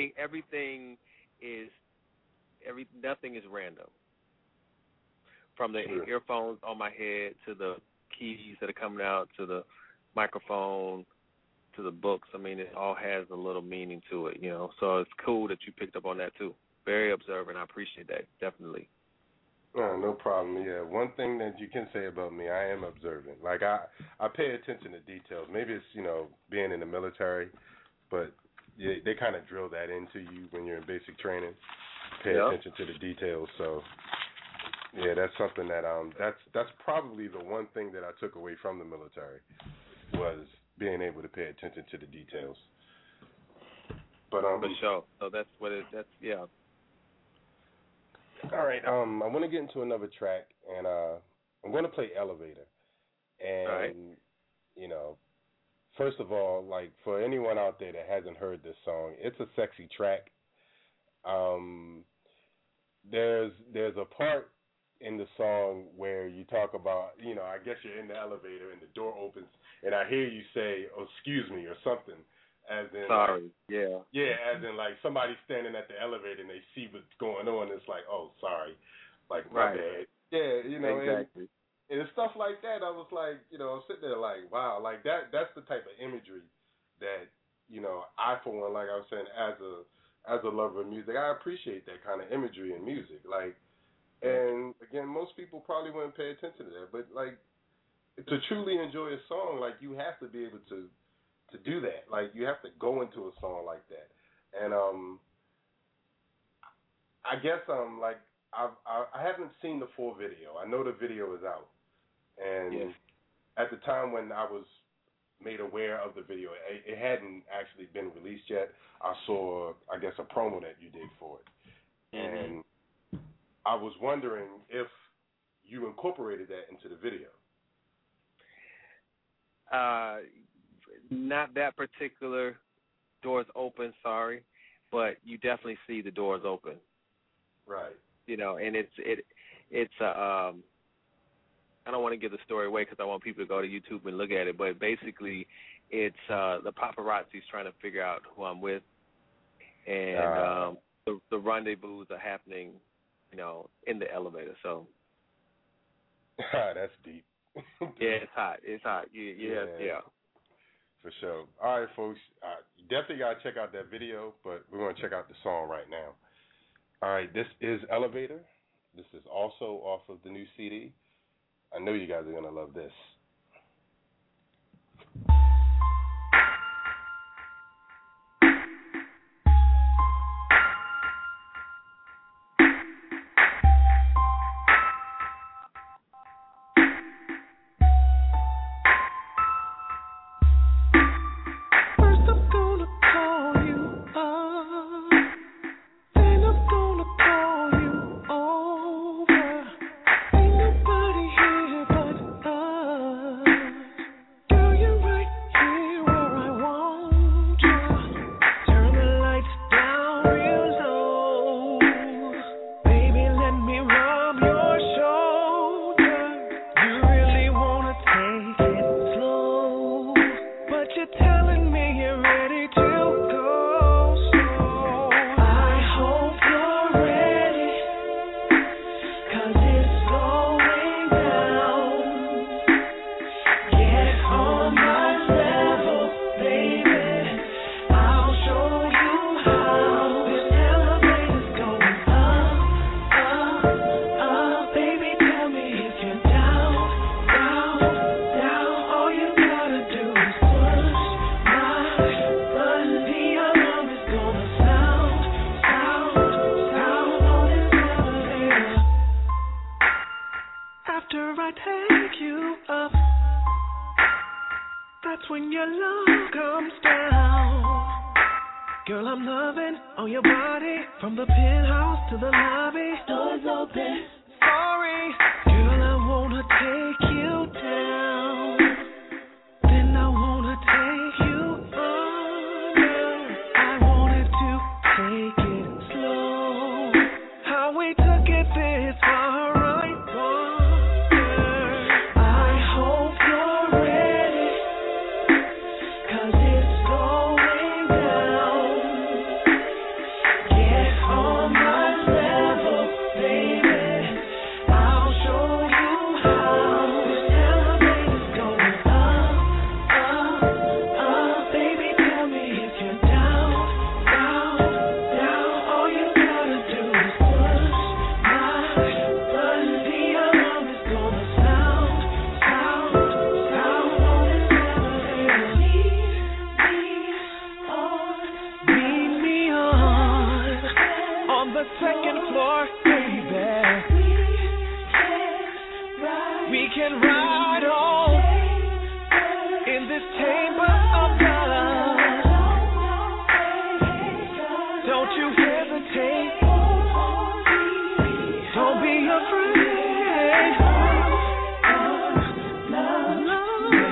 Nothing is random. From the earphones on my head to the keys that are coming out to the microphone to the books. I mean, it all has a little meaning to it, So it's cool that you picked up on that too. Very observant. I appreciate that. Definitely. No problem. Yeah, one thing that you can say about me, I am observant. Like I pay attention to details. Maybe it's being in the military, but they kind of drill that into you when you're in basic training. Pay attention to the details. So yeah, that's something that that's probably the one thing that I took away from the military was being able to pay attention to the details. But for sure. So that's what yeah. All right. I want to get into another track, and I'm going to play Elevator. And all right. First of all, like for anyone out there that hasn't heard this song, it's a sexy track. There's a part in the song where you talk about, I guess you're in the elevator and the door opens, and I hear you say, "Oh, excuse me," or something. As in, sorry, yeah. Yeah, as in, like, somebody standing at the elevator and they see what's going on, and it's like, oh, sorry. Like, my bad. Yeah, Exactly. and stuff like that, I was like, I'm sitting there like, wow, like, that's the type of imagery that, I, for one, like I was saying, as a lover of music, I appreciate that kind of imagery in music. Like, and, again, most people probably wouldn't pay attention to that, but, like, to truly enjoy a song, like, you have to be able to do that. Like, you have to go into a song like that. And I guess like I haven't seen the full video. I know the video is out. And at the time when I was made aware of the video, it hadn't actually been released yet. I saw, I guess, a promo that you did for it. And I was wondering if you incorporated that into the video. Not that particular doors open, sorry, but you definitely see the doors open. Right. And it's I don't want to give the story away because I want people to go to YouTube and look at it, but basically it's the paparazzi's trying to figure out who I'm with, and the rendezvous are happening, in the elevator. So that's deep. Yeah, it's hot. It's hot. Yeah. For sure. All right, folks. You definitely got to check out that video, but we're going to check out the song right now. All right, this is Elevator. This is also off of the new CD. I know you guys are going to love this. Nobody here but us. Girl, I'm loving on your body, from the penthouse to the lobby. Doors open. Sorry, girl, I wanna take you down. Then I wanna take you under. I wanted to take it slow. How we took it this far, I wonder. I hope you're ready, 'cause it's going down. Get on my level, baby. I'll show you how. This elevator's going up, up, up. Baby, tell me if you're down, down, down. All you gotta do is push my button. The alarm is gonna sound, sound, sound on this elevator. Lead me on the second floor, baby. We can ride on in this chamber of love. Don't you hesitate. Don't be afraid. Love me.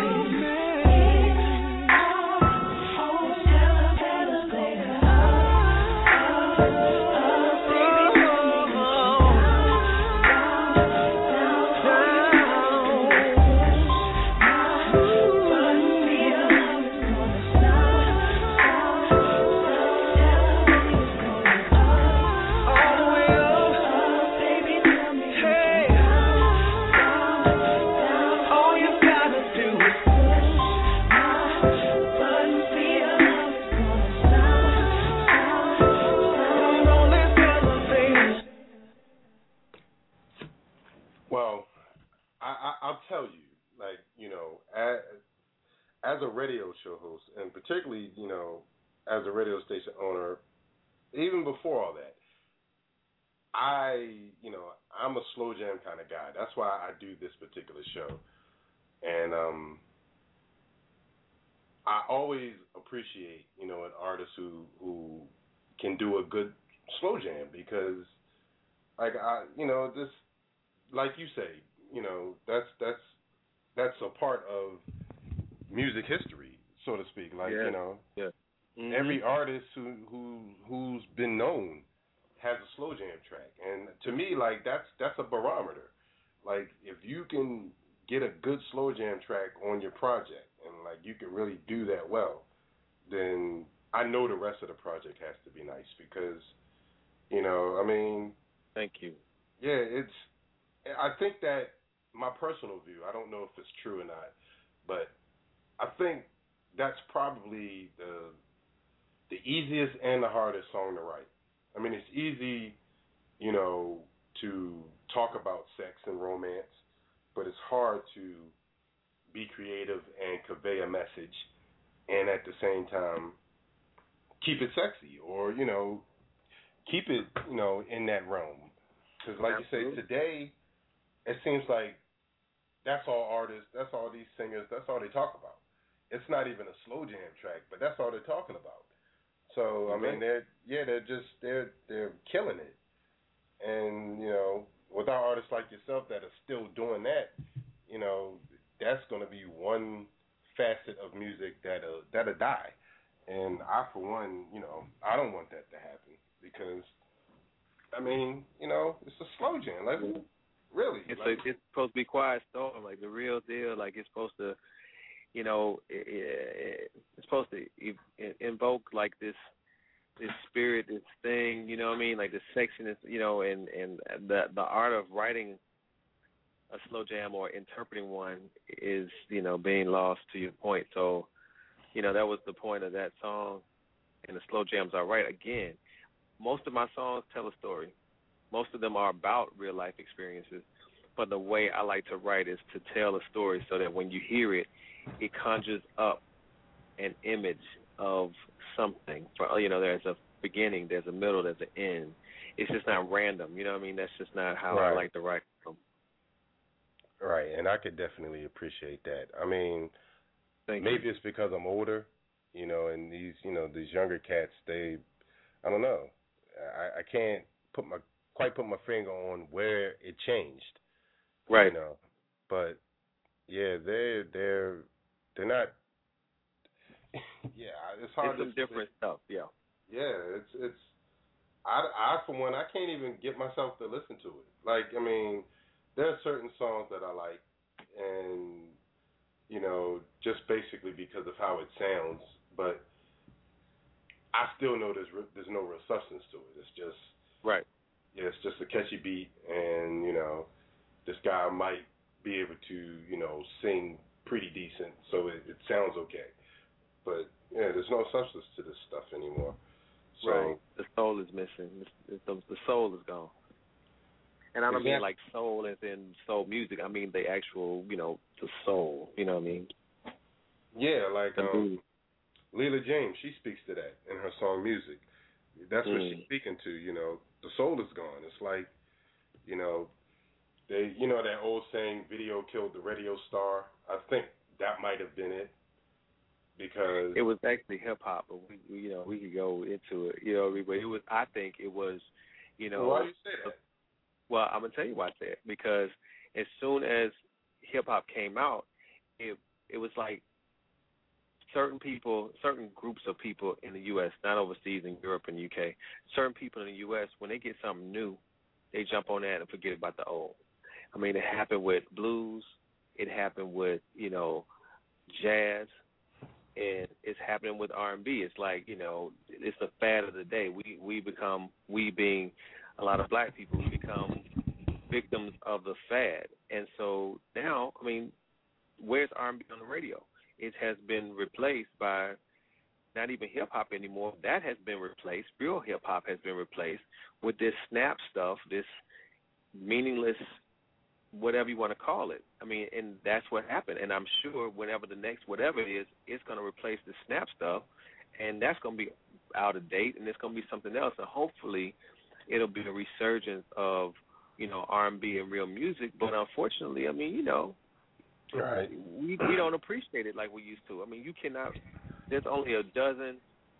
Well, I'll tell you, like, you know, as a radio show host, and particularly, you know, as a radio station owner, even before all that, I'm a slow jam kind of guy. That's why I do this particular show. And I always appreciate, you know, an artist who can do a good slow jam, because, like, this, like you say, you know, that's a part of music history, so to speak. Like, you know, every artist who's been known has a slow jam track, and to me, like, that's a barometer. Like, if you can get a good slow jam track on your project, and like you can really do that well, then I know the rest of the project has to be nice, because, you know, I mean, thank you. Yeah, I think that my personal view, I don't know if it's true or not, but I think that's probably the easiest and the hardest song to write. I mean, it's easy, you know, to talk about sex and romance, but it's hard to be creative and convey a message, and at the same time keep it sexy, or, you know, keep it, you know, in that realm. Because like you say, today it seems like that's all artists, that's all these singers, that's all they talk about. It's not even a slow jam track, but that's all they're talking about. So I mean, they're killing it. And, you know, without artists like yourself that are still doing that, you know, that's going to be one facet of music that'll die. And I, for one, you know, I don't want that to happen, because, I mean, you know, it's a slow jam. Like, really. It's supposed to be quiet storm, like the real deal. Like, it's supposed to, you know, it's supposed to invoke, like, this spirit, this thing, you know what I mean? Like the sexiness, you know, and the art of writing a slow jam or interpreting one is, you know, being lost, to your point. So, you know, that was the point of that song, and the slow jams I write. Again, most of my songs tell a story. Most of them are about real life experiences, but the way I like to write is to tell a story so that when you hear it, it conjures up an image of something. You know, there's a beginning, there's a middle, there's an end. It's just not random. You know what I mean? That's just not how I like to write them. Right, and I could definitely appreciate that. I mean, maybe it's because I'm older, And these younger cats, I don't know. I can't quite put my finger on where it changed. Right. But yeah, they're not. Yeah, it's hard. It's some different stuff. Yeah. Yeah, it's. I for one, I can't even get myself to listen to it. Like, I mean, there are certain songs that I like, and just basically because of how it sounds, but I still know there's no real substance to it. It's just right. Yeah, it's just a catchy beat, and this guy might be able to sing pretty decent, so it sounds okay. But yeah, there's no substance to this stuff anymore. So right. The soul is missing. The soul is gone. And I don't mean like soul as in soul music. I mean the actual, the soul. You know what I mean? Yeah, like Leela James, she speaks to that in her song Music. That's what she's speaking to. The soul is gone. It's like, that old saying, "Video killed the radio star." I think that might have been it, because it was actually hip hop, but we could go into it. But it was. I think it was. Why do you say that? Well, I'm gonna tell you why I say it, because as soon as hip hop came out, it was like certain groups of people in the U.S., not overseas in Europe and UK, certain people in the U.S., when they get something new, they jump on that and forget about the old. I mean, it happened with blues, it happened with jazz, and it's happening with R&B. It's like it's a fad of the day. We being a lot of black people, we become victims of the fad. And so now, I mean, where's R&B on the radio? It has been replaced by not even hip-hop anymore. That has been replaced. Real hip-hop has been replaced with this snap stuff, this meaningless, whatever you want to call it. I mean, and that's what happened. And I'm sure whenever the next whatever it is, it's going to replace the snap stuff, and that's going to be out of date, and it's going to be something else. And hopefully it'll be a resurgence of, R&B and real music. But unfortunately, I mean, right. We don't appreciate it like we used to. I mean, you cannot. There's only a dozen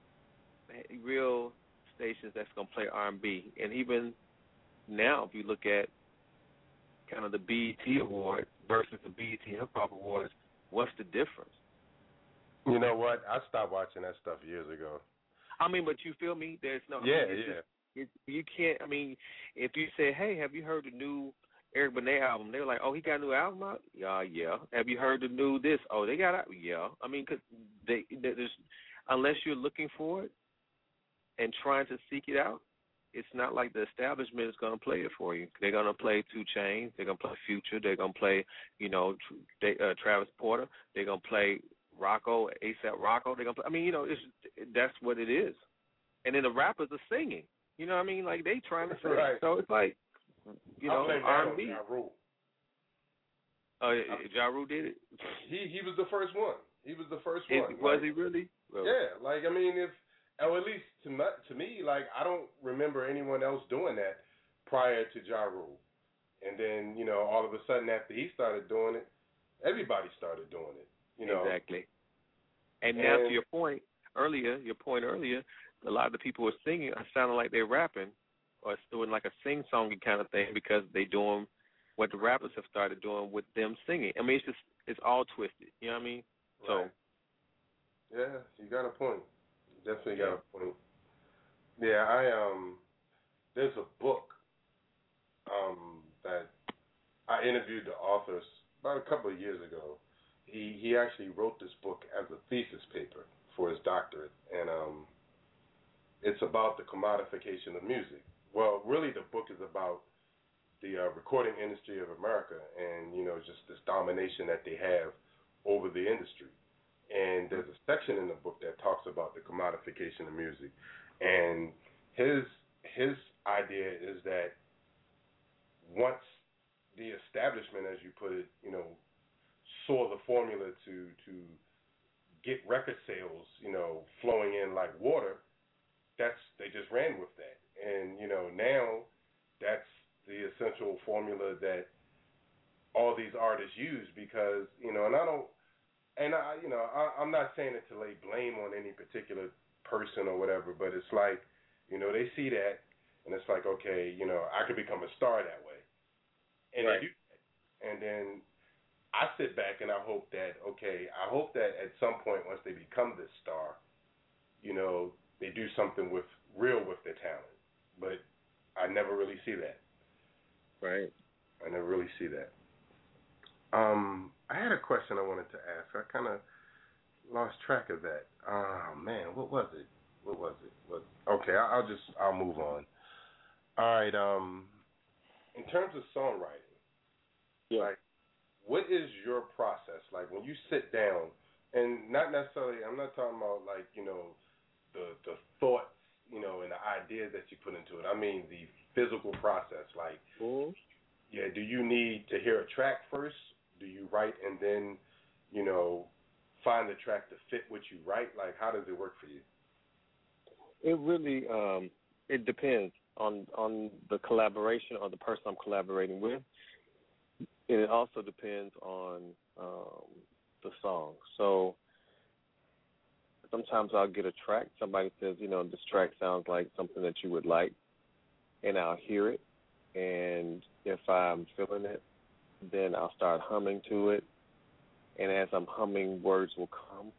real stations that's gonna play R&B, and even now, if you look at kind of the BET Award versus the BET Hip Hop Awards, what's the difference? You know what? I stopped watching that stuff years ago. I mean, but you feel me? There's no. Yeah, I mean, you can't. I mean, if you say, "Hey, have you heard the new Eric Benet album?" They're like, "Oh, he got a new album out?" Yeah. Have you heard the new this? Oh, they got out? Yeah. I mean, cause there's, unless you're looking for it and trying to seek it out, it's not like the establishment is going to play it for you. They're going to play 2 Chainz. They're going to play Future. They're going to play, Travis Porter. They're going to play Rocco, A$AP Rocco. They're going to play. I mean, that's what it is. And then the rappers are singing. You know what I mean? Like, they trying to sing. Right. So it's like, R&B. Ja Rule. Ja Rule did it? He was the first one. He was the first one. Was he really? Well, yeah. Like, I mean, or at least to me, like, I don't remember anyone else doing that prior to Ja Rule. And then, all of a sudden after he started doing it, everybody started doing it. Exactly. And now to your point earlier, a lot of the people who are singing are sounding like they're rapping, or it's doing like a sing-songy kind of thing, because they doing what the rappers have started doing with them singing. I mean, it's all twisted. You know what I mean? Right. So. Yeah, you got a point. Definitely got a point. Yeah, there's a book that I interviewed the authors about a couple of years ago. He actually wrote this book as a thesis paper for his doctorate, and it's about the commodification of music. Well, really, the book is about the recording industry of America, and just this domination that they have over the industry. And there's a section in the book that talks about the commodification of music, and his idea is that once the establishment, as you put it, saw the formula to get record sales, flowing in like water, they just ran with that. And, now that's the essential formula that all these artists use, because, and and I'm not saying it to lay blame on any particular person or whatever, but it's like, they see that, and it's like, okay, I could become a star that way, and right. they do that. And then I sit back and I hope that at some point once they become this star, they do something with their talent. But I never really see that. Right. I never really see that. I had a question I wanted to ask. I kind of lost track of that. Oh man, what was it? Okay, I'll move on. All right. In terms of songwriting, yeah. like, what is your process like when you sit down? And not necessarily, I'm not talking about like the thoughts, and the ideas that you put into it. I mean the physical process. Like, yeah, do you need to hear a track first? Do you write and then, find the track to fit what you write? Like, how does it work for you? It really it depends on the collaboration or the person I'm collaborating with. And it also depends on the song. So sometimes I'll get a track. Somebody says, this track sounds like something that you would like, and I'll hear it. And if I'm feeling it, then I'll start humming to it. And as I'm humming, words will come.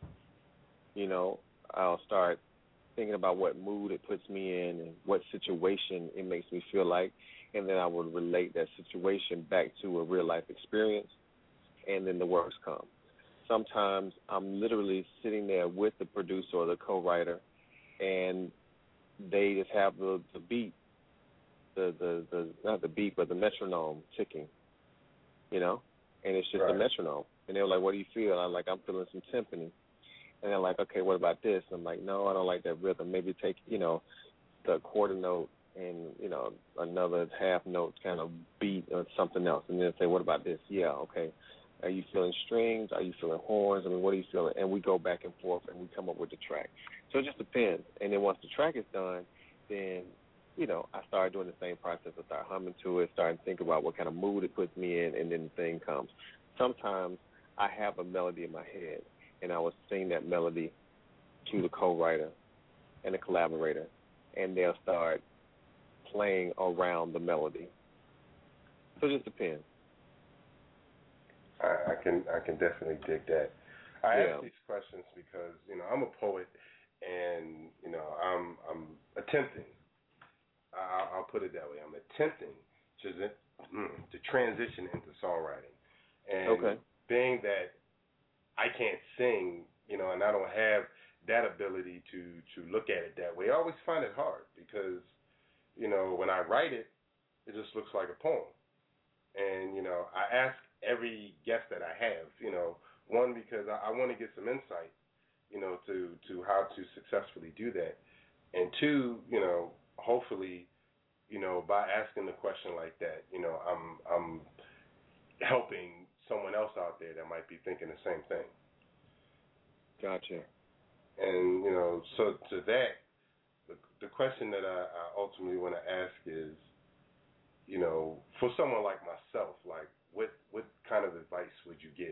I'll start thinking about what mood it puts me in and what situation it makes me feel like. And then I would relate that situation back to a real-life experience, and then the words come. Sometimes I'm literally sitting there with the producer or the co-writer, and they just have the beat, the not the beat, but the metronome ticking, and it's just right. a metronome. And they're like, what do you feel? I'm like, I'm feeling some timpani. And they're like, okay, what about this? I'm like, no, I don't like that rhythm. Maybe take, the quarter note and, another half note kind of beat or something else. And then say, what about this? Yeah, okay. Are you feeling strings? Are you feeling horns? I mean, what are you feeling? And we go back and forth, and we come up with the track. So it just depends. And then once the track is done, then, I start doing the same process. I start humming to it, start to think about what kind of mood it puts me in, and then the thing comes. Sometimes I have a melody in my head, and I will sing that melody to the co-writer and the collaborator, and they'll start playing around the melody. So it just depends. I can definitely dig that. I ask these questions because I'm a poet, and I'm attempting. I'll put it that way. I'm attempting to transition into songwriting, and being that I can't sing, and I don't have that ability to look at it that way, I always find it hard because, when I write it, it just looks like a poem. And, I ask every guest that I have, one, because I want to get some insight, to how to successfully do that. And two, hopefully, by asking the question like that, I'm helping someone else out there that might be thinking the same thing. Gotcha. And, so to that, the question that I ultimately want to ask is, for someone like myself, like what kind of advice would you give,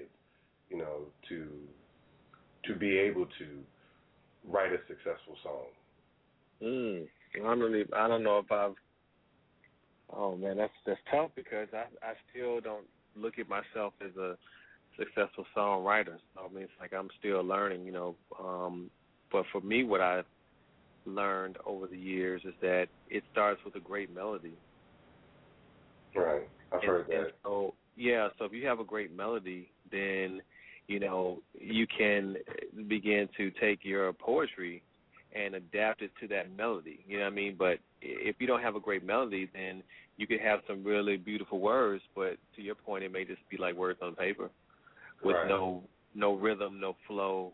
to be able to write a successful song? I don't know if I've. Oh man, that's tough because I still don't look at myself as a successful songwriter. So I mean, it's like I'm still learning, But for me, what I've learned over the years is that it starts with a great melody. Right, I've heard that. And so if you have a great melody, then you can begin to take your poetry and adapt it to that melody. You know what I mean? But if you don't have a great melody, then you could have some really beautiful words, but to your point, it may just be like words on paper with no rhythm, no flow,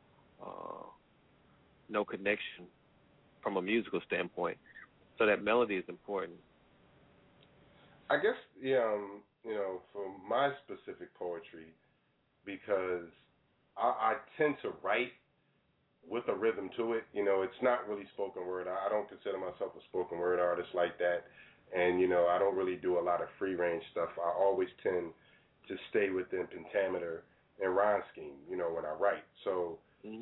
no connection from a musical standpoint. So that melody is important. I guess, for my specific poetry, because I tend to write with a rhythm to it. It's not really spoken word. I don't consider myself a spoken word artist like that. And, I don't really do a lot of free range stuff. I always tend to stay within pentameter and rhyme scheme, when I write. So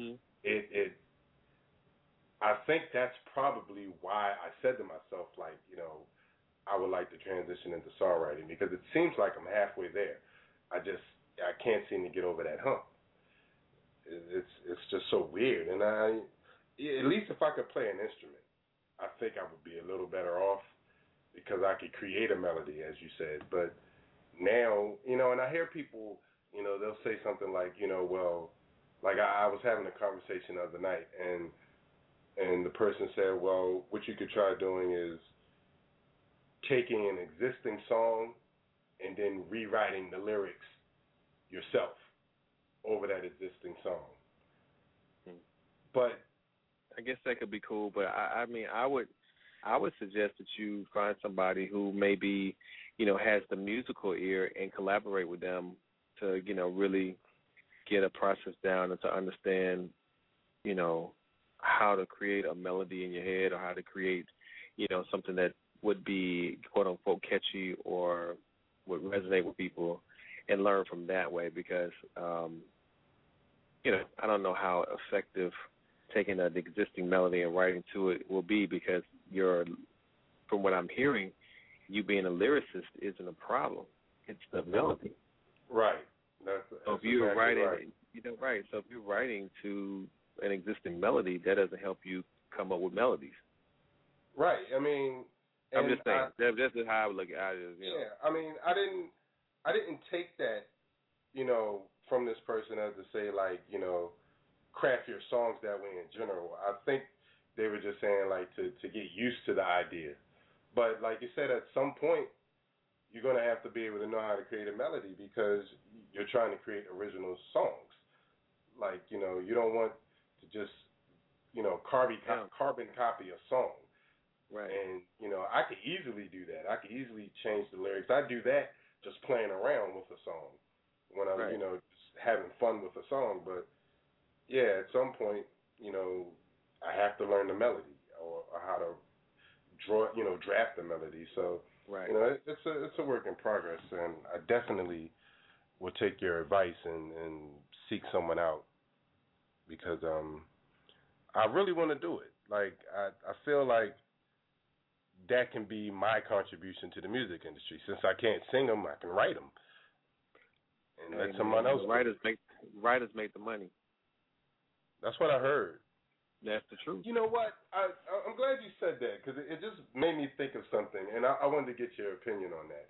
I think that's probably why I said to myself, like, I would like to transition into songwriting, because it seems like I'm halfway there. I can't seem to get over that hump. It's just so weird. And at least if I could play an instrument, I think I would be a little better off, because I could create a melody, as you said. But now, and I hear people, they'll say something like, well, like I was having a conversation the other night, and the person said, well, what you could try doing is taking an existing song and then rewriting the lyrics yourself over that existing song. But I guess that could be cool, but I mean, I would suggest that you find somebody who maybe, has the musical ear and collaborate with them to, really get a process down and to understand, how to create a melody in your head, or how to create, something that would be quote unquote catchy or would resonate with people, and learn from that way, because I don't know how effective taking an existing melody and writing to it will be, because from what I'm hearing, you being a lyricist isn't a problem. It's the melody. Right. That's so if you're exactly writing, right. So if you're writing to an existing melody, that doesn't help you come up with melodies. Right. I mean, I'm just saying. That's just how I would look at it. Yeah. I mean, I didn't take that, from this person as to say, like, craft your songs that way in general. I think they were just saying, like, to get used to the idea. But like you said, at some point, you're going to have to be able to know how to create a melody, because you're trying to create original songs. Like, you don't want to just, carbon copy a song. Right. And, I could easily do that. I could easily change the lyrics. I do that just playing around with a song when I'm, just having fun with a song. But, yeah, at some point, I have to learn the melody or how to draft the melody. So, right. It's a work in progress, and I definitely will take your advice and seek someone out, because I really want to do it. Like, I feel like that can be my contribution to the music industry. Since I can't sing them, I can write them, and let someone else. Writers make the money. That's what I heard. That's the truth. You know what? I'm glad you said that, because it just made me think of something, and I wanted to get your opinion on that.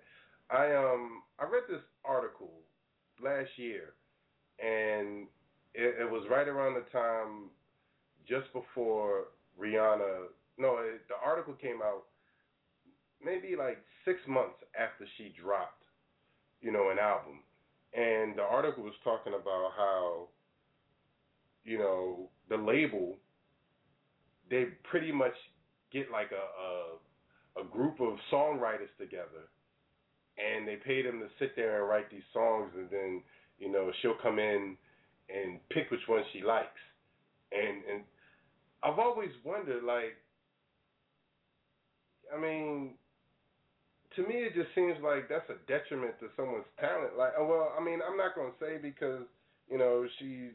I read this article last year, and it was right around the time just before Rihanna. No, the article came out maybe like 6 months after she dropped, an album, and the article was talking about how, the label, they pretty much get like a group of songwriters together, and they pay them to sit there and write these songs, and then, she'll come in and pick which one she likes. And I've always wondered, like, I mean, to me it just seems like that's a detriment to someone's talent. Like, well, I mean, I'm not going to say, because, she's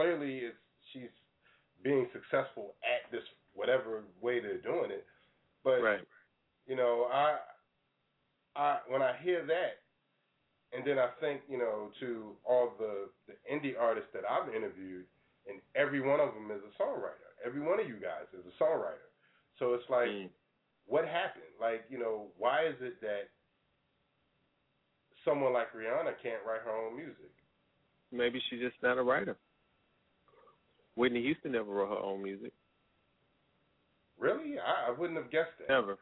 being successful at this whatever way they're doing it. But, right. I when I hear that, and then I think, to all the indie artists that I've interviewed, and every one of them is a songwriter. Every one of you guys is a songwriter. So it's like, what happened? Like, why is it that someone like Rihanna can't write her own music? Maybe she's just not a writer. Whitney Houston never wrote her own music. Really? I wouldn't have guessed that. Never.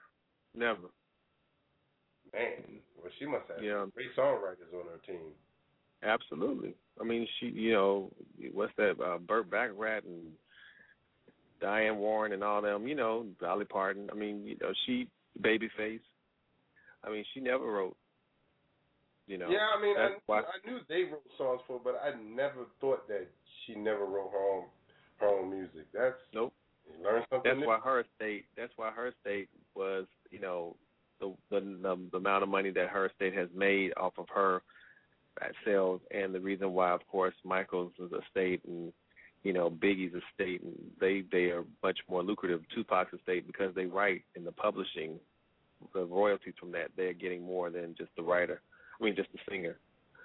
Man, well, she must have great songwriters on her team. Absolutely. I mean, she, what's that, Burt Bacharach and Diane Warren and all them, Dolly Parton. I mean, she, Babyface. I mean, she never wrote, Yeah, I mean, I knew they wrote songs for her, but I never thought that she never wrote her own music. Nope. You learn something new. That's why her estate was, the amount of money that her estate has made off of her, sells, and the reason why, of course, Michael's estate and Biggie's estate, and they are much more lucrative. Tupac's estate, because they write in the publishing, the royalties from that, they're getting more than just the writer. I mean, just the singer.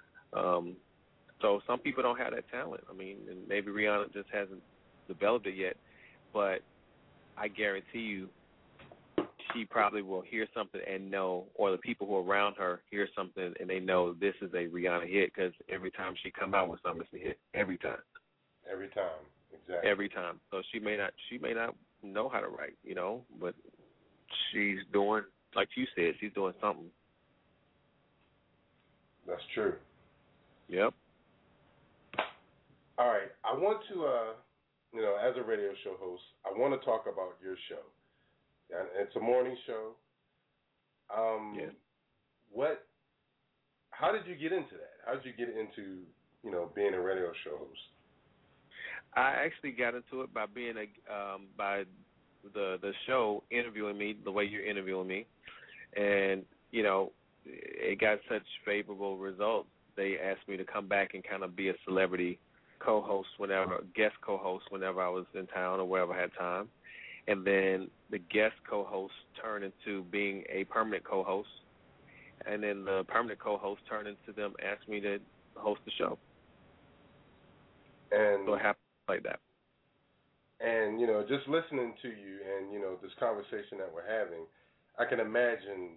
So some people don't have that talent. I mean, and maybe Rihanna just hasn't developed it yet, but I guarantee you, she probably will hear something and know, or the people who are around her hear something and they know this is a Rihanna hit, because every time she come out with something, it's a hit. Every time. Every time, exactly. Every time. So she may not know how to write, but she's doing, like you said, she's doing something. That's true. Yep. All right. I want to, as a radio show host, I want to talk about your show. And it's a morning show. Yeah. How did you get into that? How did you get into, being a radio show host? I actually got into it by being by the show interviewing me the way you're interviewing me, and it got such favorable results. They asked me to come back and kind of be a celebrity guest co-host whenever I was in town or wherever I had time, and then the guest co-host turned into being a permanent co-host, and then the permanent co-host turned into them asking me to host the show. And so it happened like that. And, just listening to you and, this conversation that we're having, I can imagine,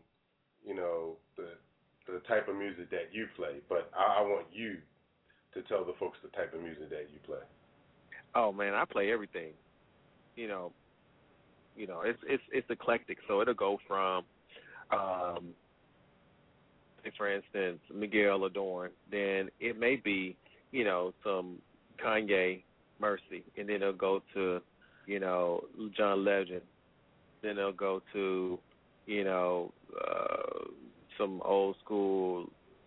the type of music that you play. But I want you to tell the folks the type of music that you play. Oh, man, I play everything. It's eclectic. So it'll go from, for instance, Miguel Adorn. Then it may be, some Kanye, Mercy, and then it'll go to, John Legend. Then it'll go to, some old school,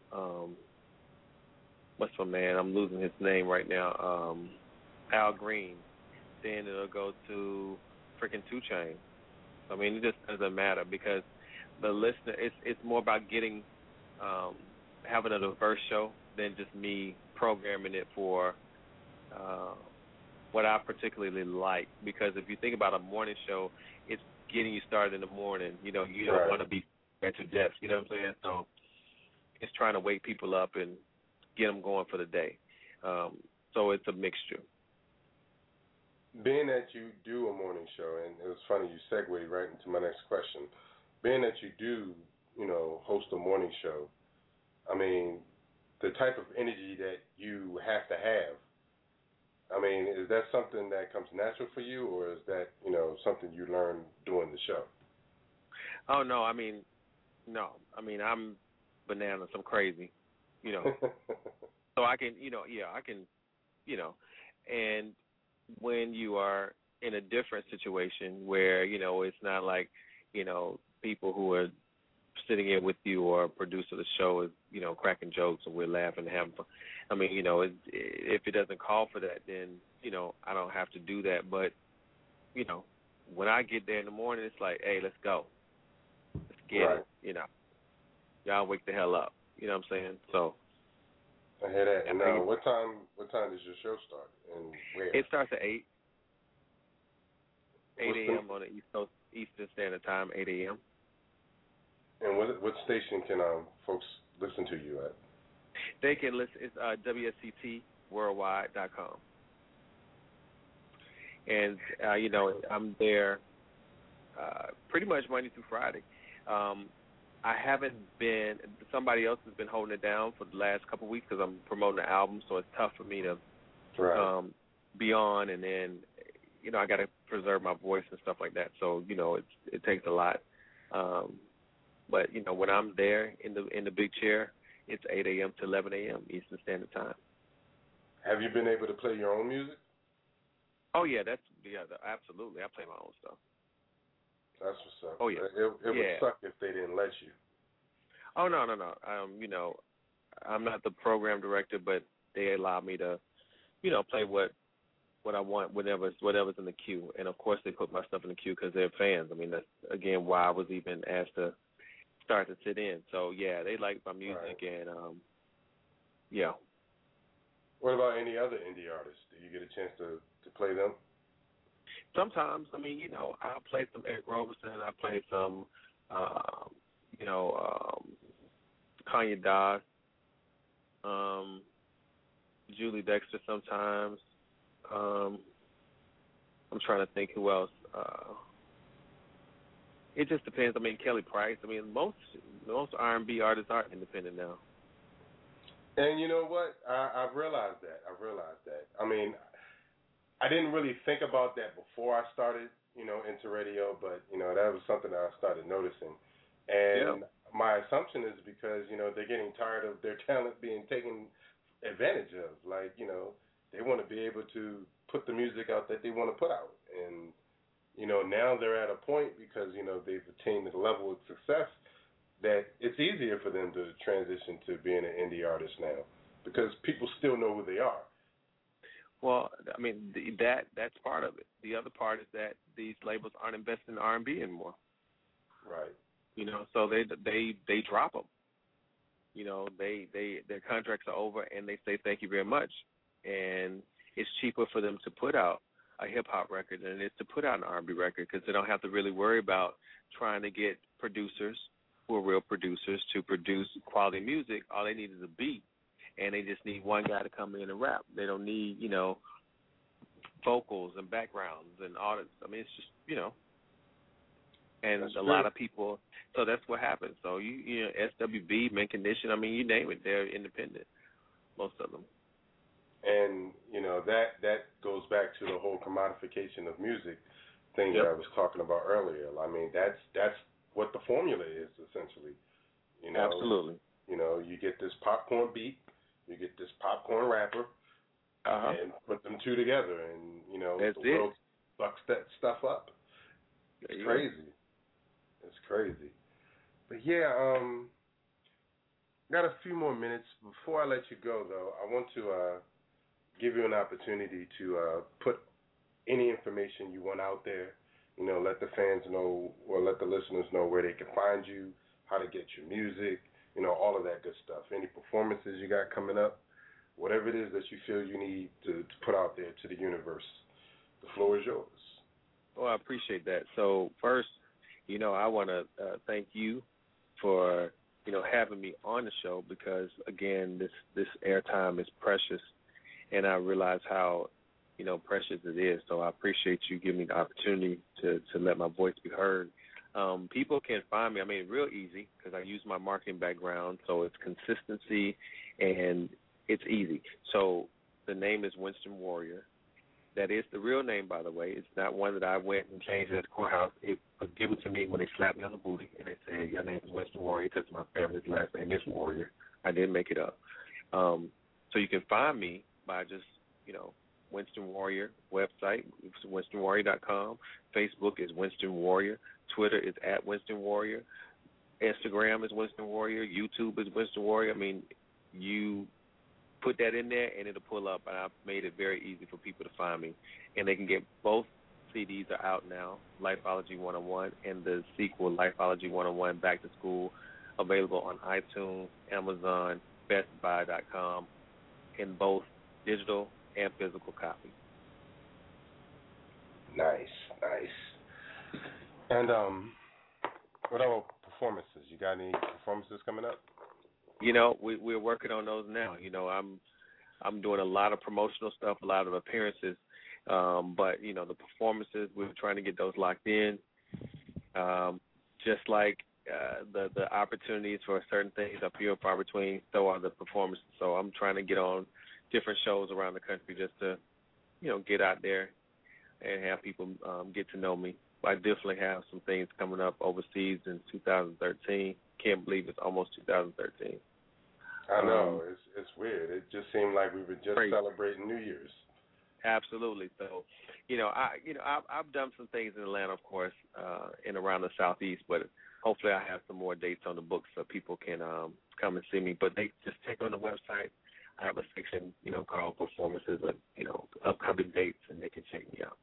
what's my man? I'm losing his name right now. Al Green. Then it'll go to freaking 2 Chainz. I mean, it just doesn't matter because the listener, it's more about getting, having a diverse show than just me programming it for what I particularly like. Because if you think about a morning show, it's getting you started in the morning. You don't want to be at your desk. You know what I'm saying? So it's trying to wake people up and get them going for the day. So it's a mixture. Being that you do a morning show, and it was funny, you segued right into my next question. Being that you do, host a morning show, I mean, the type of energy that you have to have, I mean, is that something that comes natural for you, or is that, something you learn doing the show? Oh, no. I mean, I'm bananas. I'm crazy, So I can, and when you are in a different situation where, it's not like, people who are sitting in with you or a producer of the show is, cracking jokes and we're laughing and having fun. I mean, if it doesn't call for that, then, I don't have to do that. But, when I get there in the morning, it's like, hey, let's go. Let's get it, Y'all wake the hell up. You know what I'm saying? So I hear that. And what time does your show start and where? It starts at 8. 8 a.m. on the East Coast, Eastern Standard Time, 8 a.m. And what station can folks listen to you at? They can listen. It's WSCTworldwide.com. And, I'm there pretty much Monday through Friday. I haven't been – somebody else has been holding it down for the last couple of weeks because I'm promoting the album, so it's tough for me to be on. And then, I got to preserve my voice and stuff like that. So, it takes a lot. But, when I'm there in the big chair, it's 8 a.m. to 11 a.m. Eastern Standard Time. Have you been able to play your own music? Oh, yeah, absolutely. I play my own stuff. That's what's up. Oh, yeah. It would suck if they didn't let you. Oh, no. I'm not the program director, but they allow me to, play what I want, whatever's in the queue. And, of course, they put my stuff in the queue because they're fans. I mean, that's, again, why I was even asked to start to sit in. So, yeah, they like my music. And, yeah. What about any other indie artists? Do you get a chance to play them? Sometimes, I mean, I play some Eric Roberson. I play some, Kanye Dodd, Julie Dexter sometimes. I'm trying to think who else. It just depends. I mean, Kelly Price. I mean, most R&B artists are independent now. And you know what? I've realized that. I mean, I didn't really think about that before I started, into radio, but, that was something that I started noticing. And my assumption is because, they're getting tired of their talent being taken advantage of. Like, they want to be able to put the music out that they want to put out. And, now they're at a point because, they've attained a level of success that it's easier for them to transition to being an indie artist now because people still know who they are. Well, I mean, that's part of it. The other part is that these labels aren't investing in R&B anymore. Right. So they drop them. Their contracts are over and they say thank you very much. And it's cheaper for them to put out a hip-hop record than it is to put out an R&B record because they don't have to really worry about trying to get producers who are real producers to produce quality music. All they need is a beat, and they just need one guy to come in and rap. They don't need, vocals and backgrounds and all that. I mean, it's just, and that's a lot of people. So that's what happens. So, SWB, Mint Condition, I mean, you name it, they're independent, most of them. And, that goes back to the whole commodification of music thing that I was talking about earlier. I mean, that's what the formula is, essentially. Absolutely. You get this popcorn beat, you get this popcorn rapper, and put them two together, and, that's the world sucks that stuff up. It's crazy. It's crazy. But, yeah, got a few more minutes. Before I let you go, though, I want to give you an opportunity to put any information you want out there. Let the fans know or let the listeners know where they can find you, how to get your music, all of that good stuff. Any performances you got coming up, whatever it is that you feel you need to put out there to the universe. The floor is yours. Well, I appreciate that. So first, I want to thank you for, having me on the show because, again, this airtime is precious, and I realize how precious it is. So I appreciate you giving me the opportunity to let my voice be heard. People can find me, real easy because I use my marketing background, so it's consistency and it's easy. So the name is Winston Warrior. That is the real name, by the way. It's not one that I went and changed at the courthouse. It was given to me when they slapped me on the booty and they said, your name is Winston Warrior because my family's last name is Warrior. I didn't make it up. So you can find me by just, Winston Warrior website, winstonwarrior.com. Facebook is Winston Warrior. Twitter is @Winston Warrior. Instagram is Winston Warrior. YouTube is Winston Warrior. You put that in there and it'll pull up, and I've made it very easy for people to find me. And they can get both CDs are out now, Lifeology 101 and the sequel, Lifeology 101 Back to School, available on iTunes, Amazon, BestBuy.com, in both digital and physical copies. Nice. And what about performances? You got any performances coming up? We're working on those now. I'm doing a lot of promotional stuff, a lot of appearances, but the performances, we're trying to get those locked in. Just like the opportunities for certain things are few and far between, so are the performances. So I'm trying to get on different shows around the country just to, get out there and have people get to know me. I definitely have some things coming up overseas in 2013. Can't believe it's almost 2013. I know. It's weird. It just seemed like we were just celebrating New Year's. Absolutely. So, I've done some things in Atlanta, of course, and around the Southeast, but hopefully I have some more dates on the books so people can come and see me. But they just check on the website. I have a section, called performances and, upcoming dates, and they can check me out.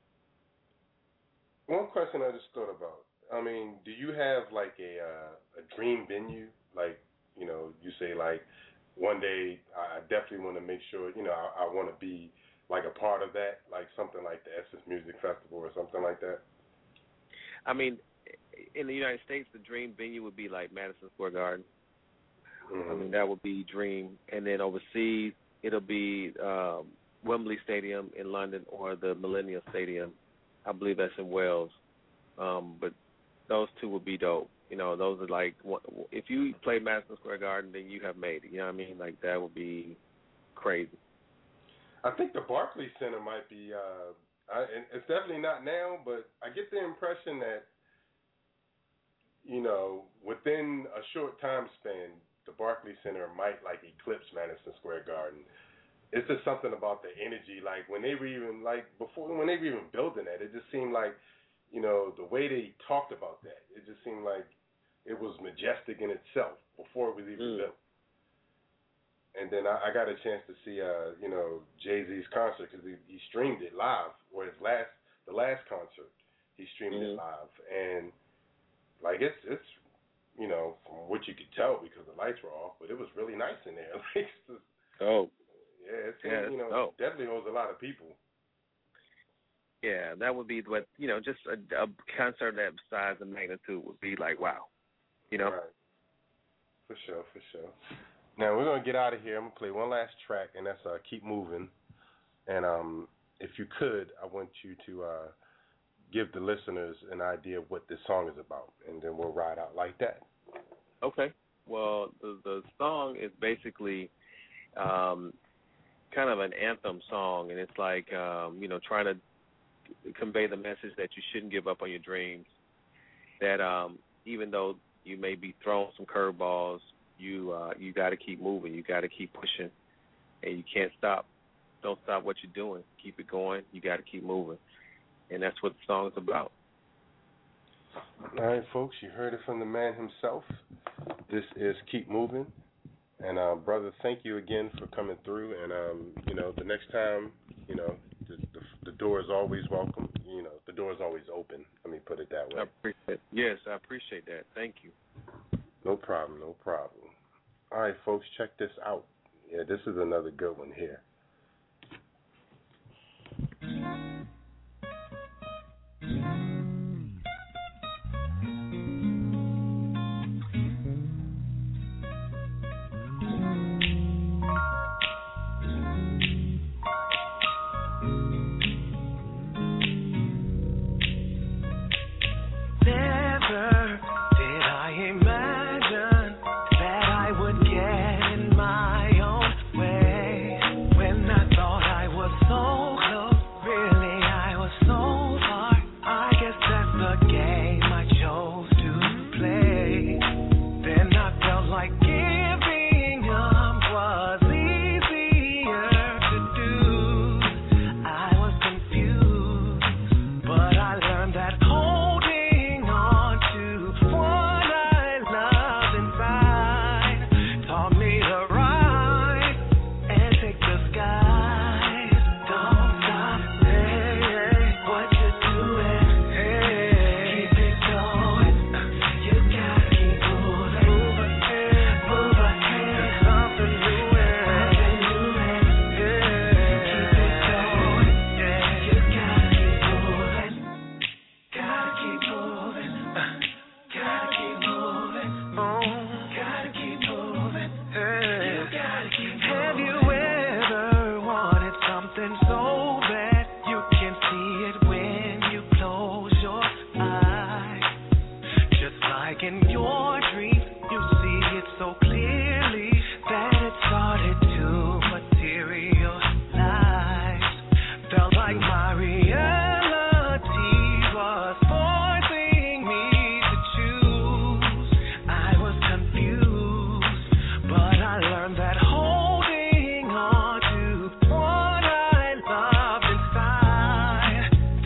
One question I just thought about. Do you have like a dream venue? Like, you say like one day I definitely want to make sure, I want to be like a part of that, like something like the Essence Music Festival or something like that. I mean, in the United States, the dream venue would be like Madison Square Garden. Mm-hmm. I mean, that would be dream. And then overseas, it'll be Wembley Stadium in London or the Millennium Stadium. I believe that's in Wales. But those two would be dope. Those are like, if you play Madison Square Garden, then you have made it. You know what I mean? Like, that would be crazy. I think the Barclays Center might be, it's definitely not now, but I get the impression that, within a short time span, the Barclays Center might like eclipse Madison Square Garden. It's just something about the energy. Like when they were even building that, it just seemed like, the way they talked about that, it just seemed like it was majestic in itself before it was even built. And then I got a chance to see, Jay-Z's concert because he streamed it live, or the last concert, he streamed it live, and like it's from what you could tell because the lights were off, but it was really nice in there. Like, it's definitely holds a lot of people. Yeah, that would be what just a concert that size and magnitude would be like, wow, Right. For sure. Now we're gonna get out of here. I'm gonna play one last track, and that's "Keep Moving." And if you could, I want you to give the listeners an idea of what this song is about, and then we'll ride out like that. Okay. Well, the song is basically kind of an anthem song, and it's like trying to convey the message that you shouldn't give up on your dreams. That even though you may be thrown some curveballs, you got to keep moving. You got to keep pushing, and you can't stop. Don't stop what you're doing. Keep it going. You got to keep moving, and that's what the song is about. All right, folks, you heard it from the man himself. This is Keep Moving, and brother, thank you again for coming through. And the next time, the door is always welcome. The door is always open. Let me put it that way. I appreciate that. Thank you. No problem. All right, folks, check this out. Yeah, this is another good one here.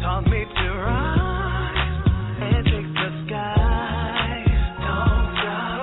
Don't stop.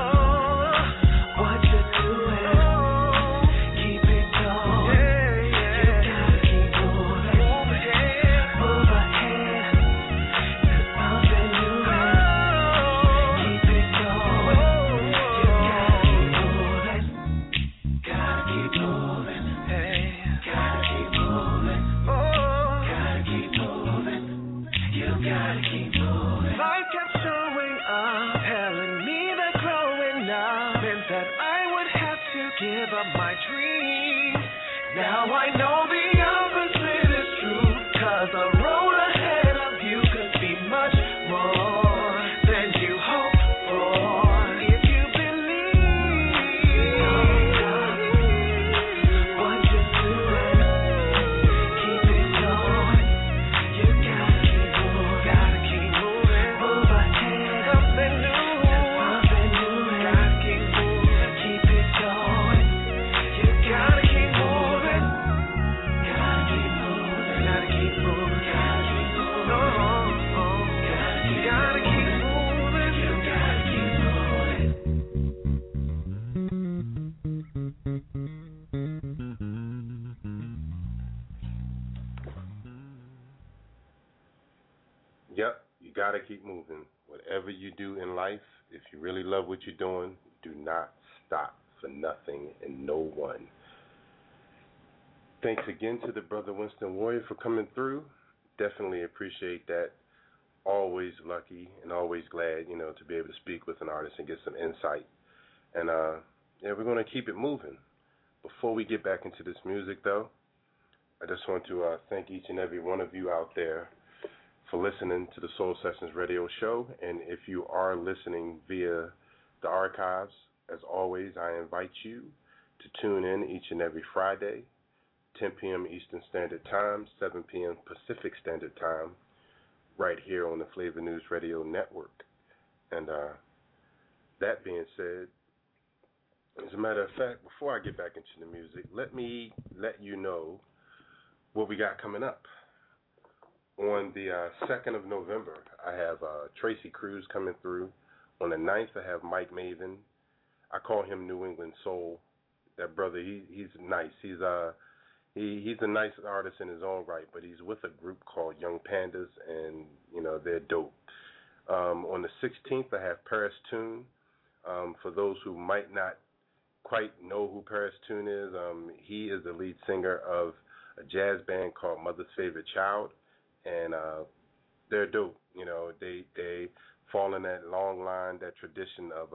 give up my dream. Now I know the opposite is true, 'cause the road ahead of you could be much more than you hoped for. If you believe what you're doing, keep it going. You gotta keep moving, move ahead, something new, gotta keep moving, keep it going. You gotta keep moving, gotta keep moving, gotta keep moving, gotta keep moving. Oh, you gotta keep moving, you gotta keep moving. Yep, you got to keep moving. Whatever you do in life, if you really love what you're doing, do not stop for nothing and no one. Thanks again to the Brother Winston Warrior for coming through. Definitely appreciate that. Always lucky and always glad, to be able to speak with an artist and get some insight. And, we're going to keep it moving. Before we get back into this music, though, I just want to thank each and every one of you out there for listening to the Soul Sessions radio show. And if you are listening via the archives, as always, I invite you to tune in each and every Friday, 10 p.m. Eastern Standard Time, 7 p.m. Pacific Standard Time, right here on the Flavor News Radio Network. And that being said, as a matter of fact, before I get back into the music, let me let you know what we got coming up. On the 2nd of November, I have Tracy Cruz coming through. On the 9th, I have Mike Maven. I call him New England Soul. That brother, he's nice. He's a nice artist in his own right, but he's with a group called Young Pandas, and, they're dope. On the 16th, I have Paris Tune. For those who might not quite know who Paris Tune is, he is the lead singer of a jazz band called Mother's Favorite Child. And they're dope. They fall in that long line, that tradition of,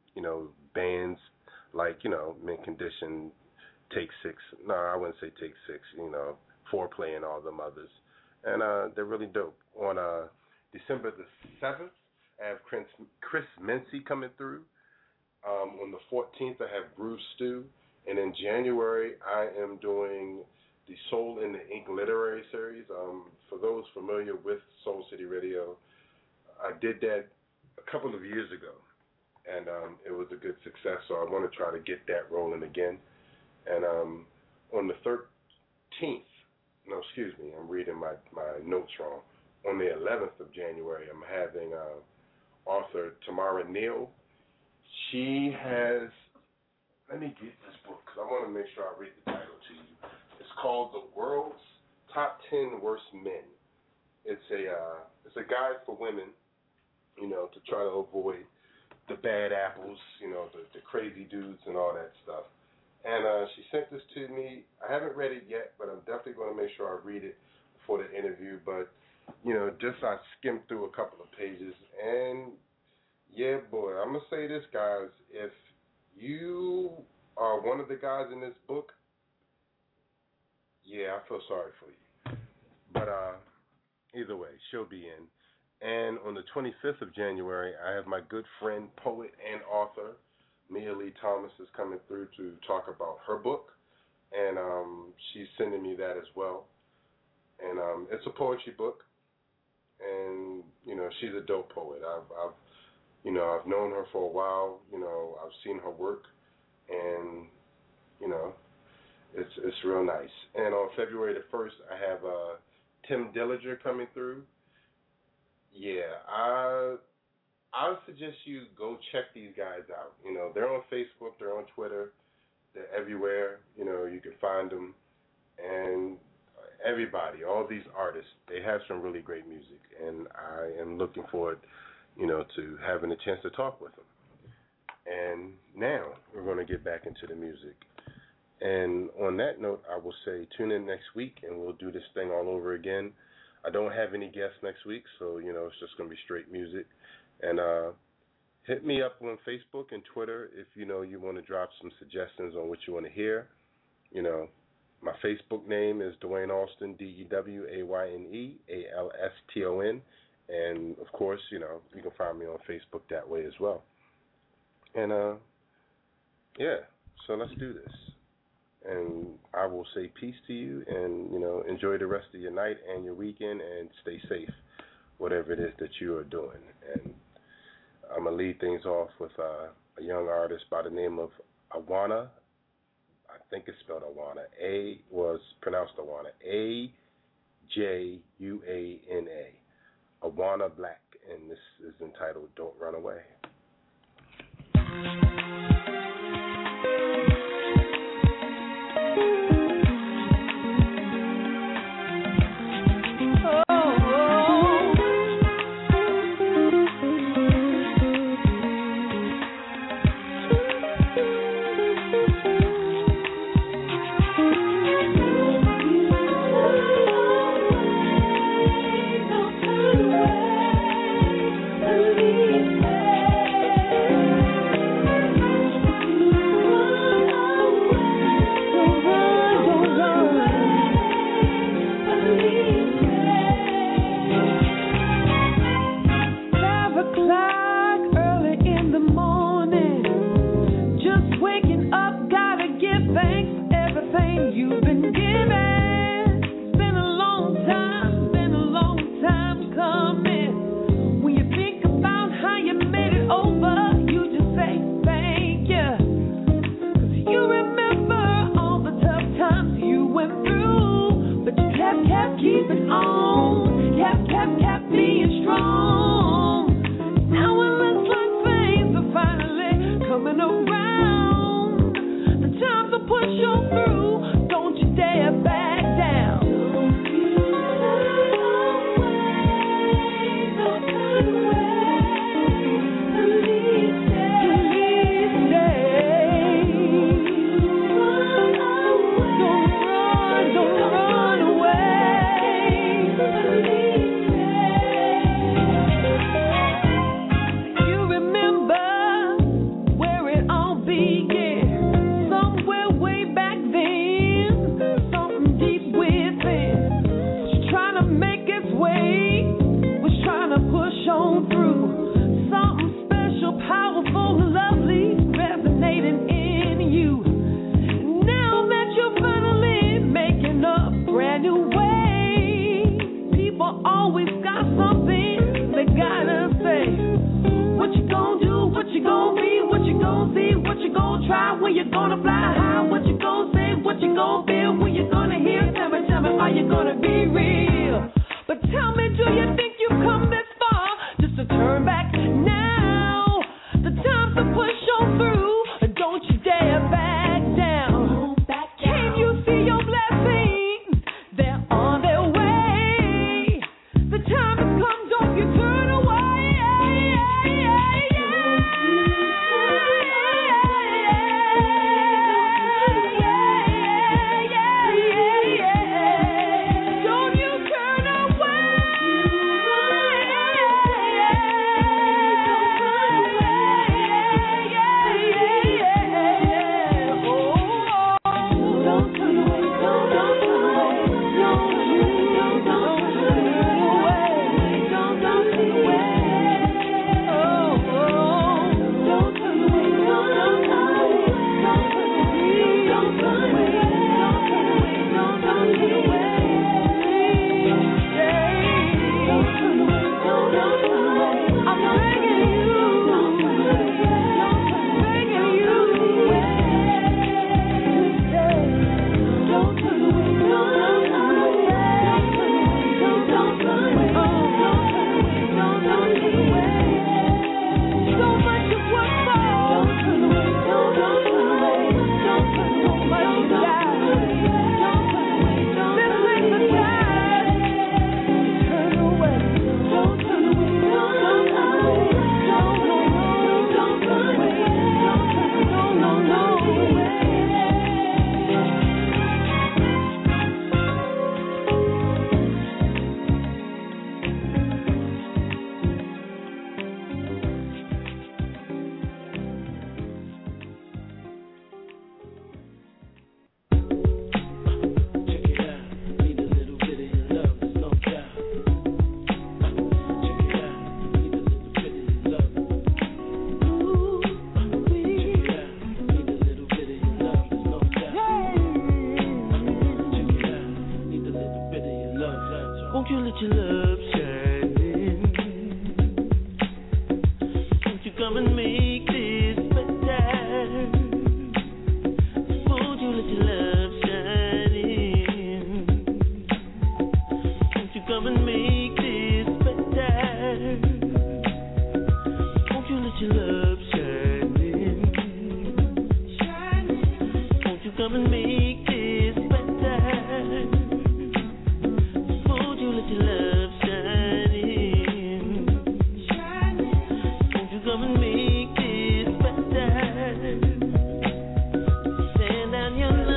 bands like, Mint Condition, Take Six. No, I wouldn't say Take Six, Foreplay and all them others. And they're really dope. On December the 7th, I have Chris Mincy coming through. On the 14th, I have Bruce Stew. And in January, I am doing the Soul in the Ink Literary Series. For those familiar with Soul City Radio, I did that a couple of years ago, and it was a good success, so I want to try to get that rolling again. And on the 13th, no, excuse me, I'm reading my notes wrong. On the 11th of January, I'm having author Tamara Neal. She has, let me get this book, because I want to make sure I read the title to you. It's called The World's Top 10 Worst Men. It's a guide for women, to try to avoid the bad apples, the crazy dudes and all that stuff. And she sent this to me. I haven't read it yet, but I'm definitely going to make sure I read it before the interview. But, just I skimmed through a couple of pages. And, yeah, boy, I'm going to say this, guys. If you are one of the guys in this book, yeah, I feel sorry for you. But either way, she'll be in. And on the 25th of January, I have my good friend, poet, and author, Mia Lee Thomas, is coming through to talk about her book. And she's sending me that as well. And it's a poetry book. And, she's a dope poet. I've known her for a while. I've seen her work. And, it's real nice. And on February the 1st, I have Tim Dillinger coming through. Yeah, I would suggest you go check these guys out. They're on Facebook, they're on Twitter, they're everywhere. You can find them. And everybody, all these artists, they have some really great music. And I am looking forward, to having a chance to talk with them. And now we're going to get back into the music. And on that note, I will say tune in next week, and we'll do this thing all over again. I don't have any guests next week, so, it's just going to be straight music. And hit me up on Facebook and Twitter if you want to drop some suggestions on what you want to hear. My Facebook name is Dwayne Alston, DEWAYNEALSTON, and of course, you can find me on Facebook that way as well. And so let's do this. And I will say peace to you, and enjoy the rest of your night and your weekend, and stay safe, whatever it is that you are doing. And I'm gonna lead things off with a young artist by the name of Awana. I think it's spelled Awana. A was pronounced Awana. AJUANA. Awana Black, and this is entitled "Don't Run Away." come and make this better? Won't you let your love shine in? Won't you come and make this better? Won't you let your love shine in? Won't you come and make this better? Won't you let your love shine in? Won't you come and make this better? Send down your love,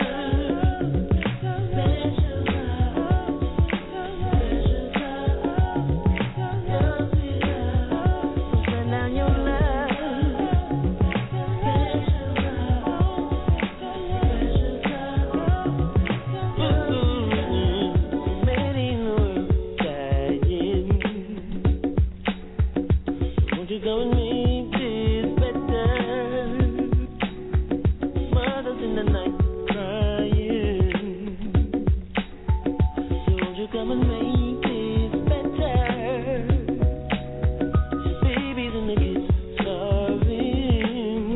special love, special love, send down your love, special love, many in the world dying. Won't you go and make this better? Mothers in the night crying. So won't you come and make this better? Babies and the kids starving.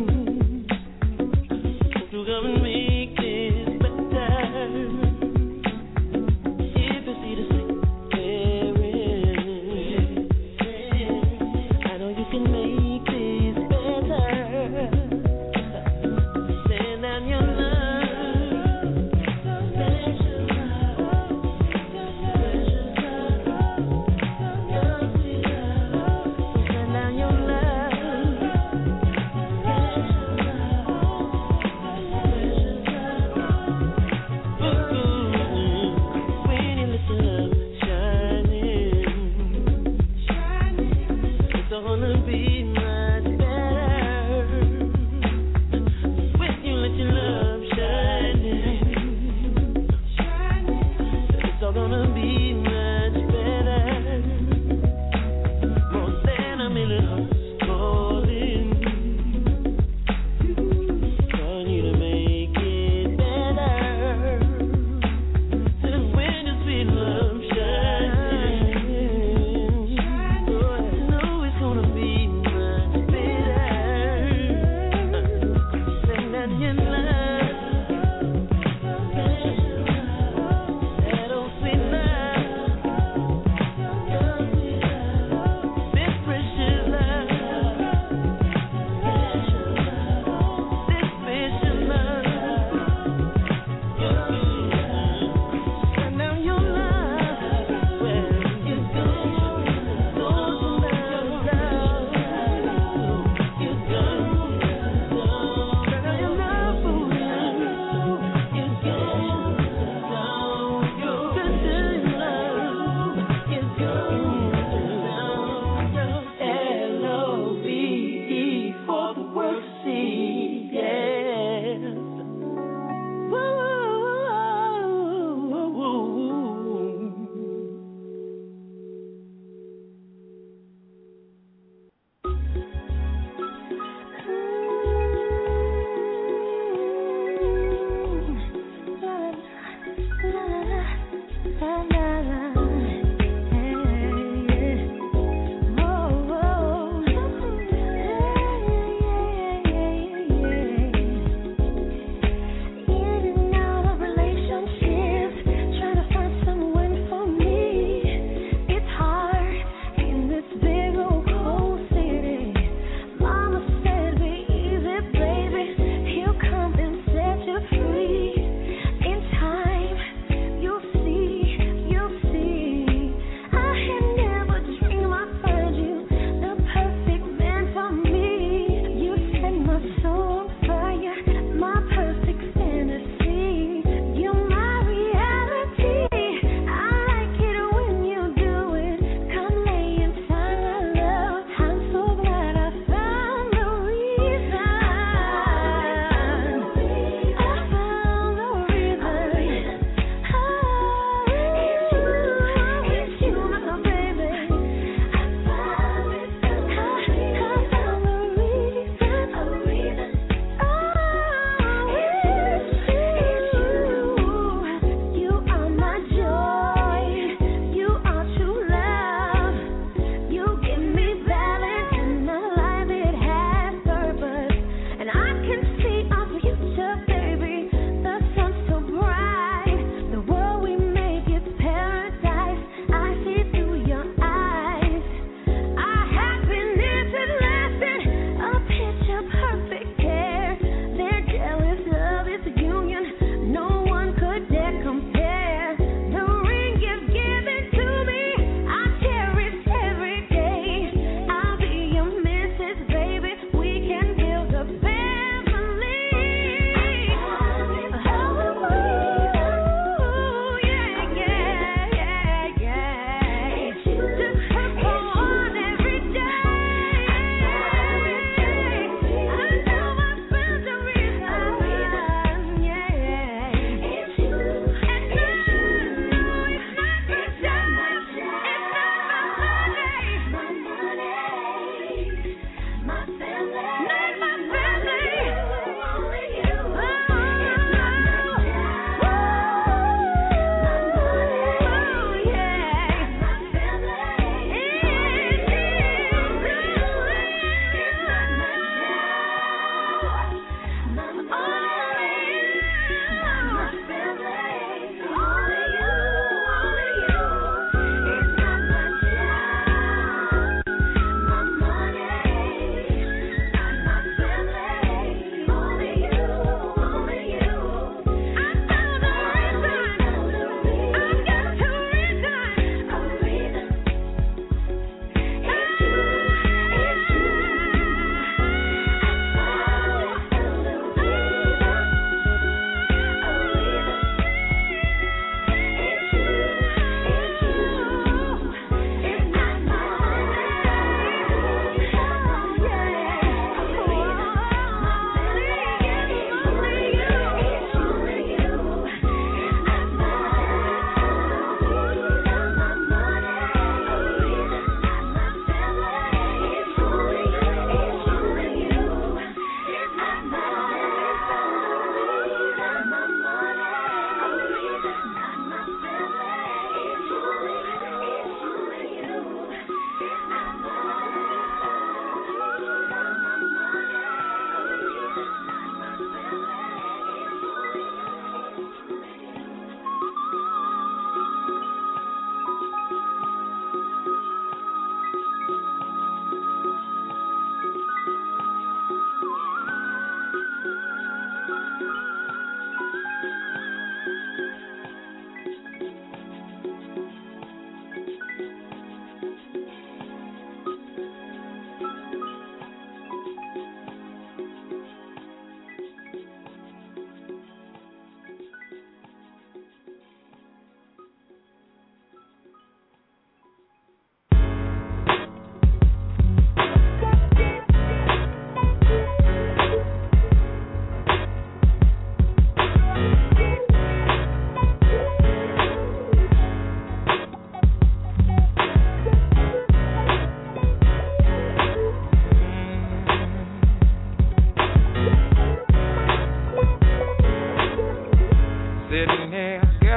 Won't you come and make this better? If you see the sick parents, I know you can make this better. Send down your love, special love, special love, send down your love, special love, when you let your love shine in, it's gonna be much better. When you let your love shine in, it's all gonna be much better. More than a million hearts calling, calling you to make it better. So when you see love shine, oh, I know it's gonna be much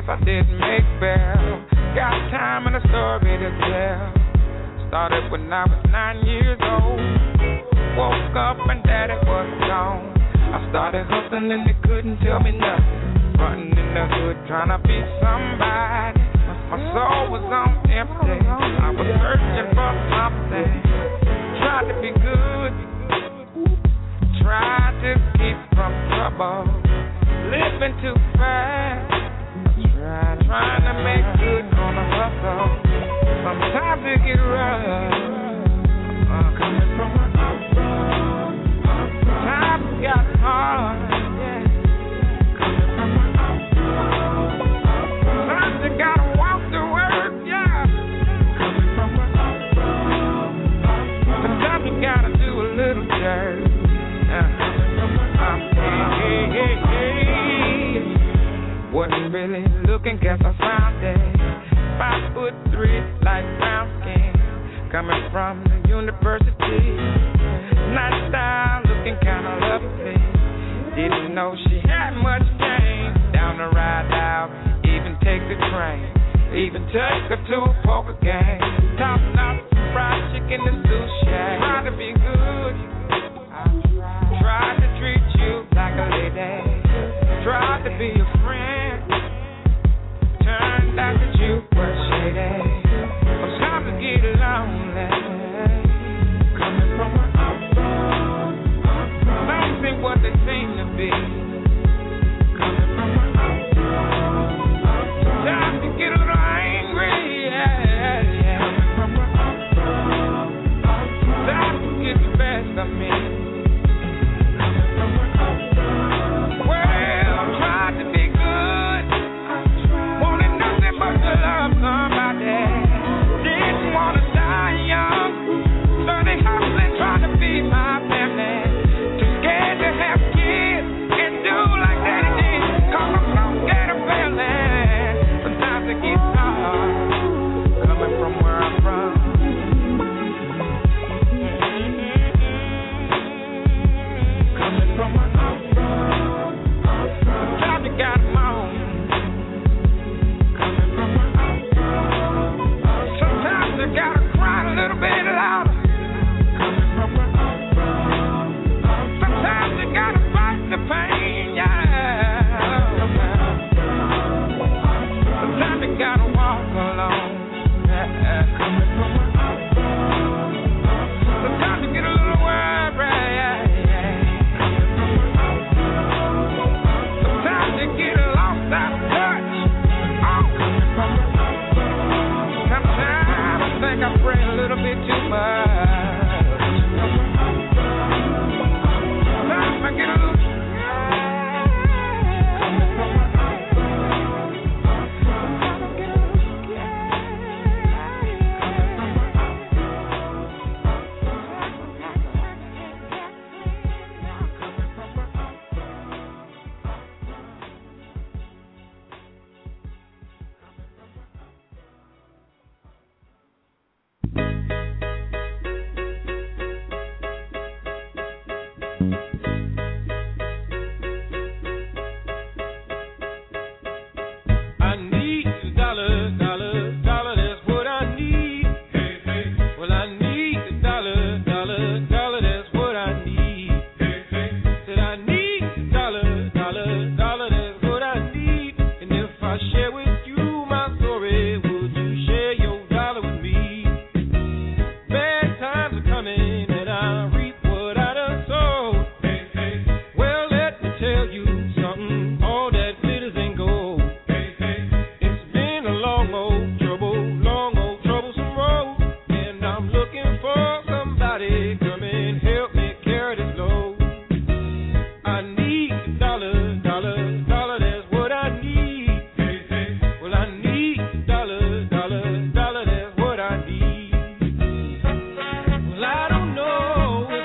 guess I didn't make bail. Got time and a story to tell. Started when I was 9 years old. Woke up and daddy was gone. I started hustling and they couldn't tell me nothing. Running in the hood trying to be somebody. My soul was on empty. I was searching for something. Tried to be good. Tried to keep from trouble. Living too fast. Trying to make good on the hustle. Sometimes it get rough. Coming from an upbroad. Times got hard. Yeah. Coming from an upbroad. Sometimes you gotta walk to work. Yeah. Coming from an upbroad. Sometimes you gotta do a little dirt. Wasn't really looking, guess I found it. 5'3", light brown skin, coming from the university. Nice style, looking kinda lovely. Didn't know she had much game. Down the ride out, even take the train, even take her to a poker game. Top notch, fried chicken and sushi. Tried to be good. Tried to treat you like a lady. Tried to be a friend. Turned out that you were shady. Sometimes I get lonely. Coming from an upbroad. Some ain't what they seem to be. Coming from an upbroad. Sometimes you get a little angry. Yeah. Coming from an upbroad. Sometimes you get the best of me. Well, I don't know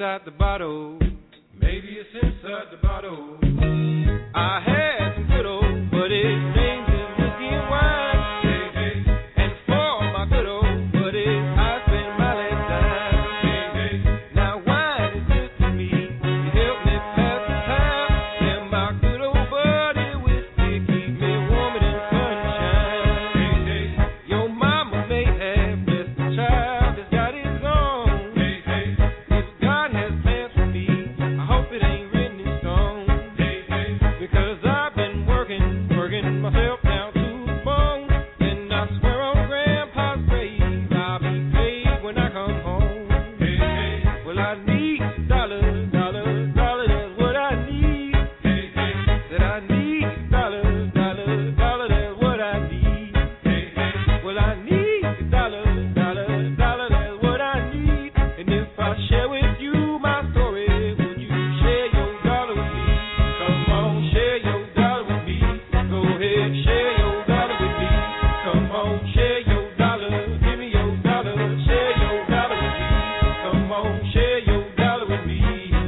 inside the bottle. Maybe it's inside the bottle. I had some good old buddies, names in whiskey and wine. Hey, hey. And for my good old buddies, I spend my last dime. Hey, hey. Now wine is good to me, it helped me pass the time. And my good old buddy whiskey keep me warm in the sunshine. Hey, hey. Your mama may have blessed the child that's got his own. Hey, hey. If God has plans for me, I hope it ain't written in stone. Hey, hey. Because I've been working myself down to the bone. And I swear on Grandpa's grave, I'll be paid when I come home. Hey, hey. Well, I need dollars, dollars, dollars, that's what I need. Hey, hey. Said I need dollars, dollars, dollars, that's what I need. Hey, hey. Well, I need dollars, dollars, dollars, that's what I need. And if I share with you my story, would you share your dollar with me? Come on, share your dollar with me. Go ahead, share your dollar with me. Come on, share your dollar. Give me your dollar. Share your dollar with me. Come on, share your dollar with me.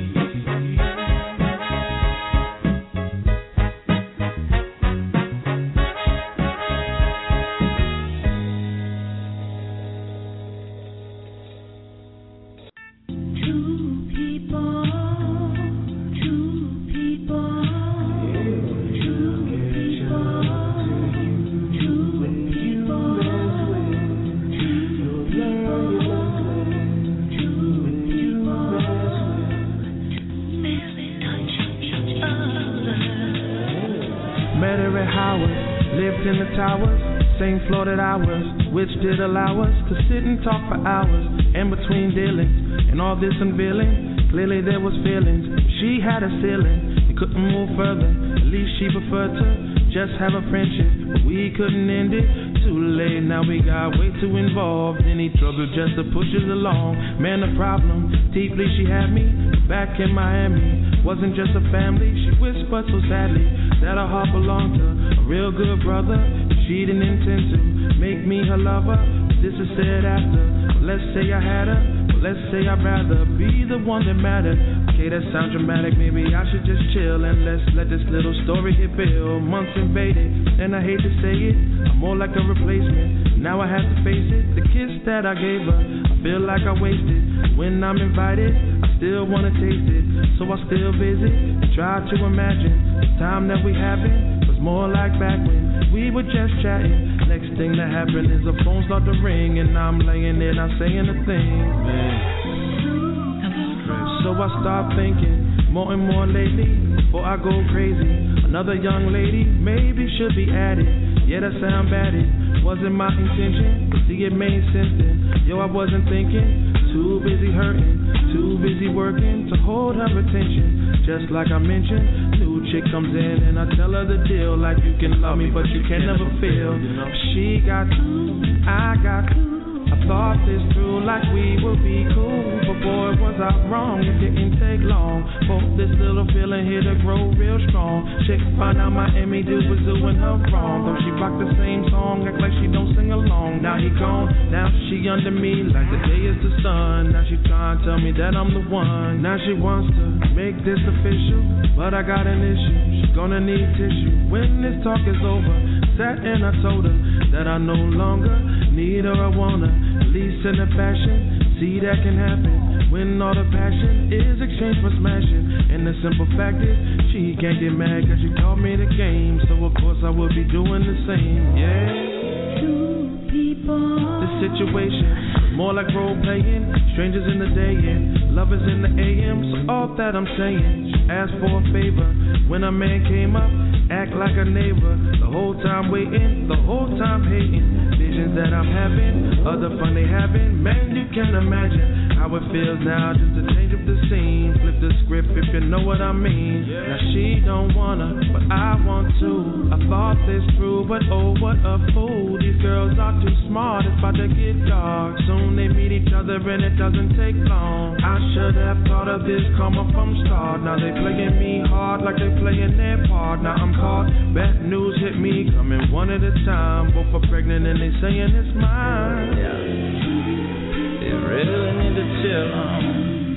Two people, two people, two people, two Met her at Howard, lived in the towers, same floor that I was, which did allow us to sit and talk for hours. In between dealings and all this unveiling, clearly there was feelings. She had a ceiling, we couldn't move further. At least she preferred to just have a friendship, but we couldn't end it. Too late, now we got way too involved. Any trouble just to push us along. Man, the problem, deeply she had me back in Miami. Wasn't just a family, she whispered so sadly that her heart belonged to a real good brother. She didn't intend to make me her lover. This is said after. Let's say I had her, but let's say I'd rather be the one that mattered. Okay, that sounds dramatic, maybe I should just chill and let's let this little story hit Bill. Months invaded, and I hate to say it, I'm more like a replacement. Now I have to face it, the kiss that I gave her, I feel like I wasted. When I'm invited, I still wanna taste it, so I still visit, try to imagine the time that we having was more like back when we were just chatting. Next thing that happened is the phone start to ring, and I'm laying there not saying a thing. Man. So I start thinking more and more lately before I go crazy. Another young lady maybe should be added. Yeah, that sound bad. It wasn't my intention, but see it made sense then. Yo, I wasn't thinking. Too busy hurting, too busy working to hold her attention. Just like I mentioned, new chick comes in and I tell her the deal. Like you can love me, but you can never feel. She got two, I got two. I thought this through like we would be cool, but boy was I wrong, it didn't take long for this little feeling here to grow real strong. Chick find out my Emmy dude was doing her wrong, though she rocked the same song, act like she don't sing along. Now he gone, now she under me like the day is the sun. Now she trying to tell me that I'm the one. Now she wants to make this official, but I got an issue, she gonna need tissue. When this talk is over, sat and I told her that I no longer need her, I want her. At least in the fashion, see that can happen when all the passion is exchanged for smashing. And the simple fact is, she can't get mad cause she taught me the game, so of course I would be doing the same. Yeah. Two people. The situation, more like role playing, strangers in the day and lovers in the AM. So all that I'm saying, she asked for a favor. When a man came up, act like a neighbor. The whole time waiting, the whole time hating. Visions that I'm having, other fun they having. Man, you can imagine how it feels now just to change up the scene. Flip the script if you know what I mean. Now she don't wanna, but I want to. I thought this through, but oh what a fool. These girls are too smart, it's about to get dark. Soon they meet each other and it doesn't take long. I should have thought of this karma from start. Now they playing me hard like they playing their part. Now I'm caught, bad news hit me, coming one at a time. Both are pregnant and they saying it's mine. Yeah. They really need to chill on,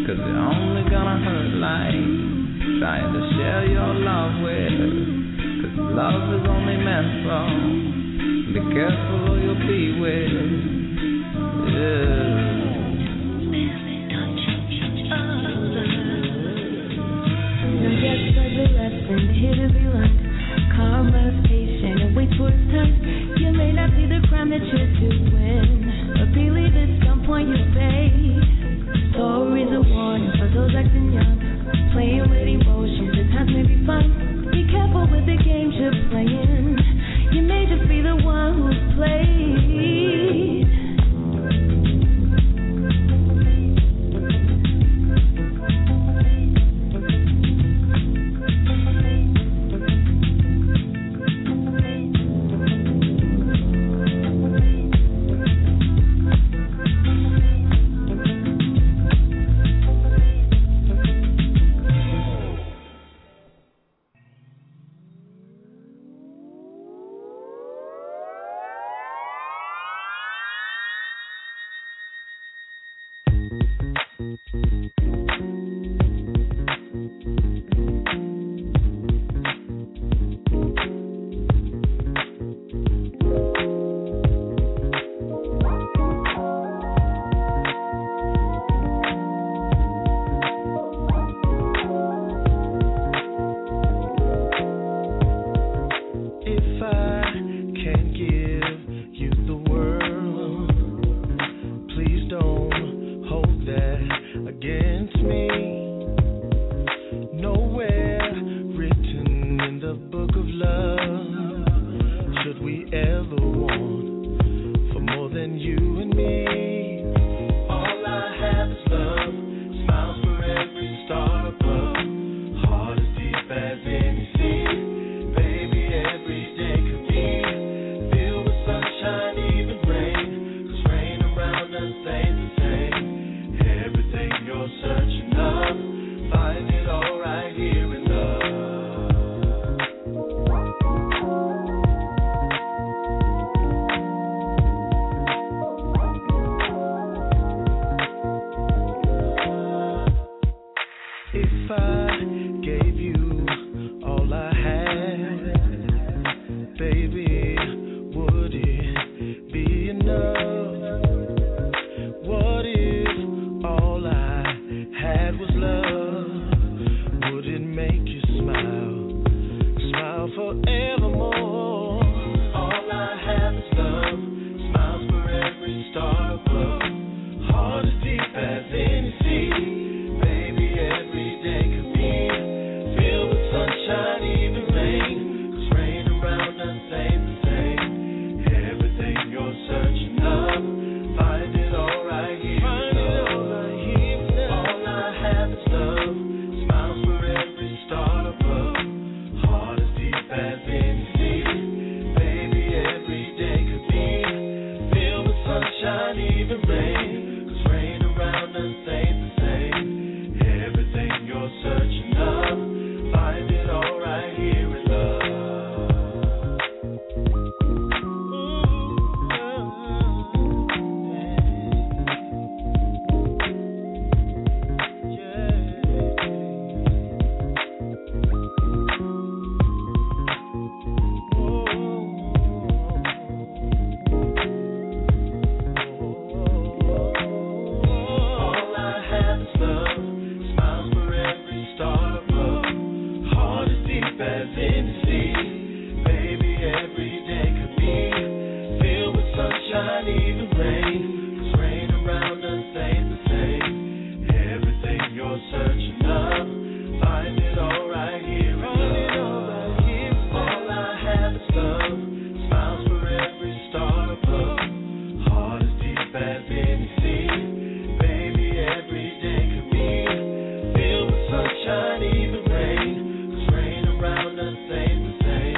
'cause you're only gonna hurt life trying to share your love with, 'cause love is only meant for, be careful who you'll be with. Yeah. Now yesterday's a lesson here to be learned. Karma's patient and waits for its turn. You may not see the crime that you're doing, but believe at some point you'll pay. Stories of warning for those acting young, playing with emotions at times may be fun. Be careful with the games you're playing. You may just be the one who's played. Sunshine, even rain, 'cause rain around us ain't the same.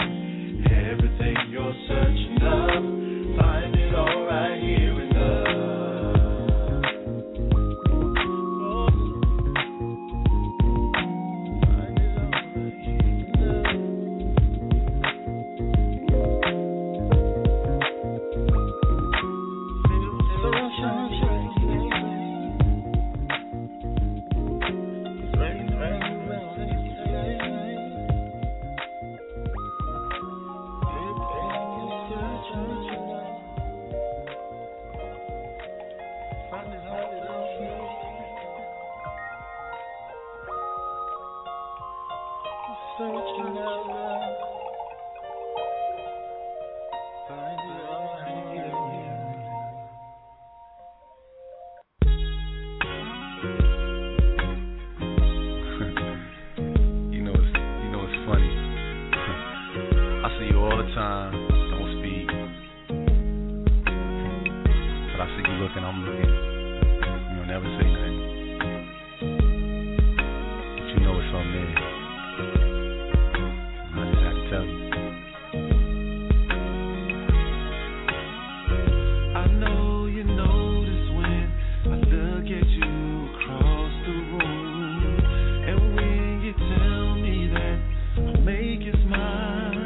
searching out love. Find You know it's funny. I see you all the time, don't speak. But I see you looking, I'm looking. You don't never say nothing. But you know it's something there. I just had to tell you. I know you notice when I look at you across the room, and when you tell me that I make you smile.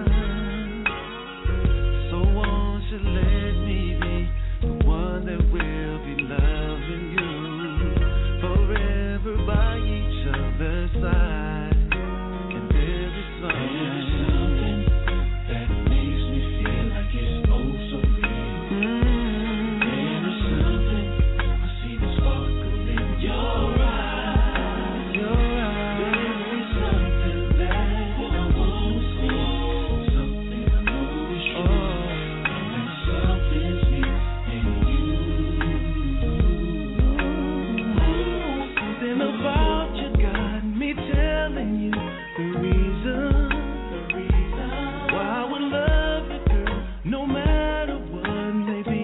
So won't you let me be the one that will be loving you forever by each other's side? And there is something that makes me feel like it's oh so real. There is something, I see the sparkle in your eyes. There is something that I won't see, something I know is true, and that something's me and you. Something about you got me telling you the reason why I would love you, girl, no matter what may be.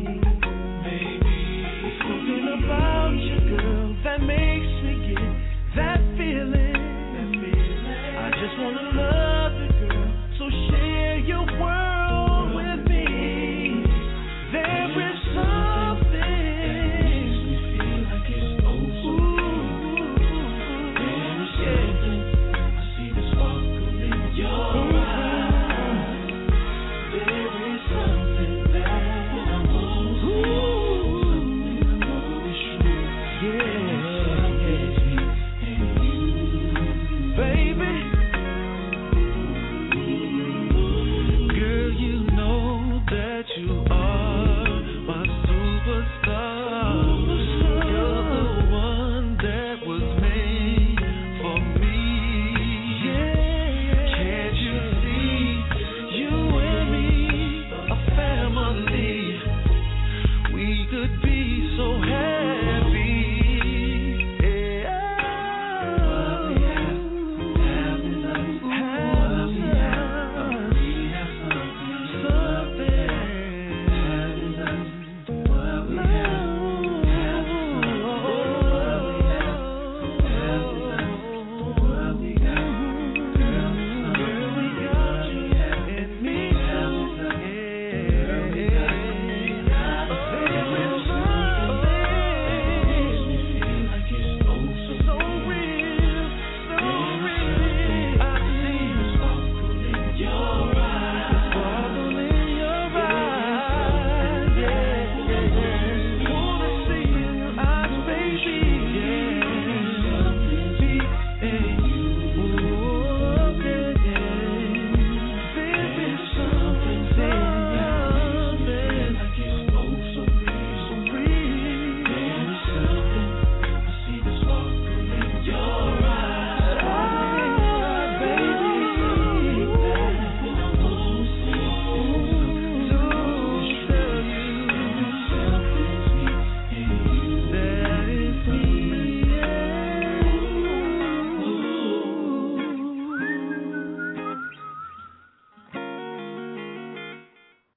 Something about you, girl, that makes me get that feeling. I just wanna love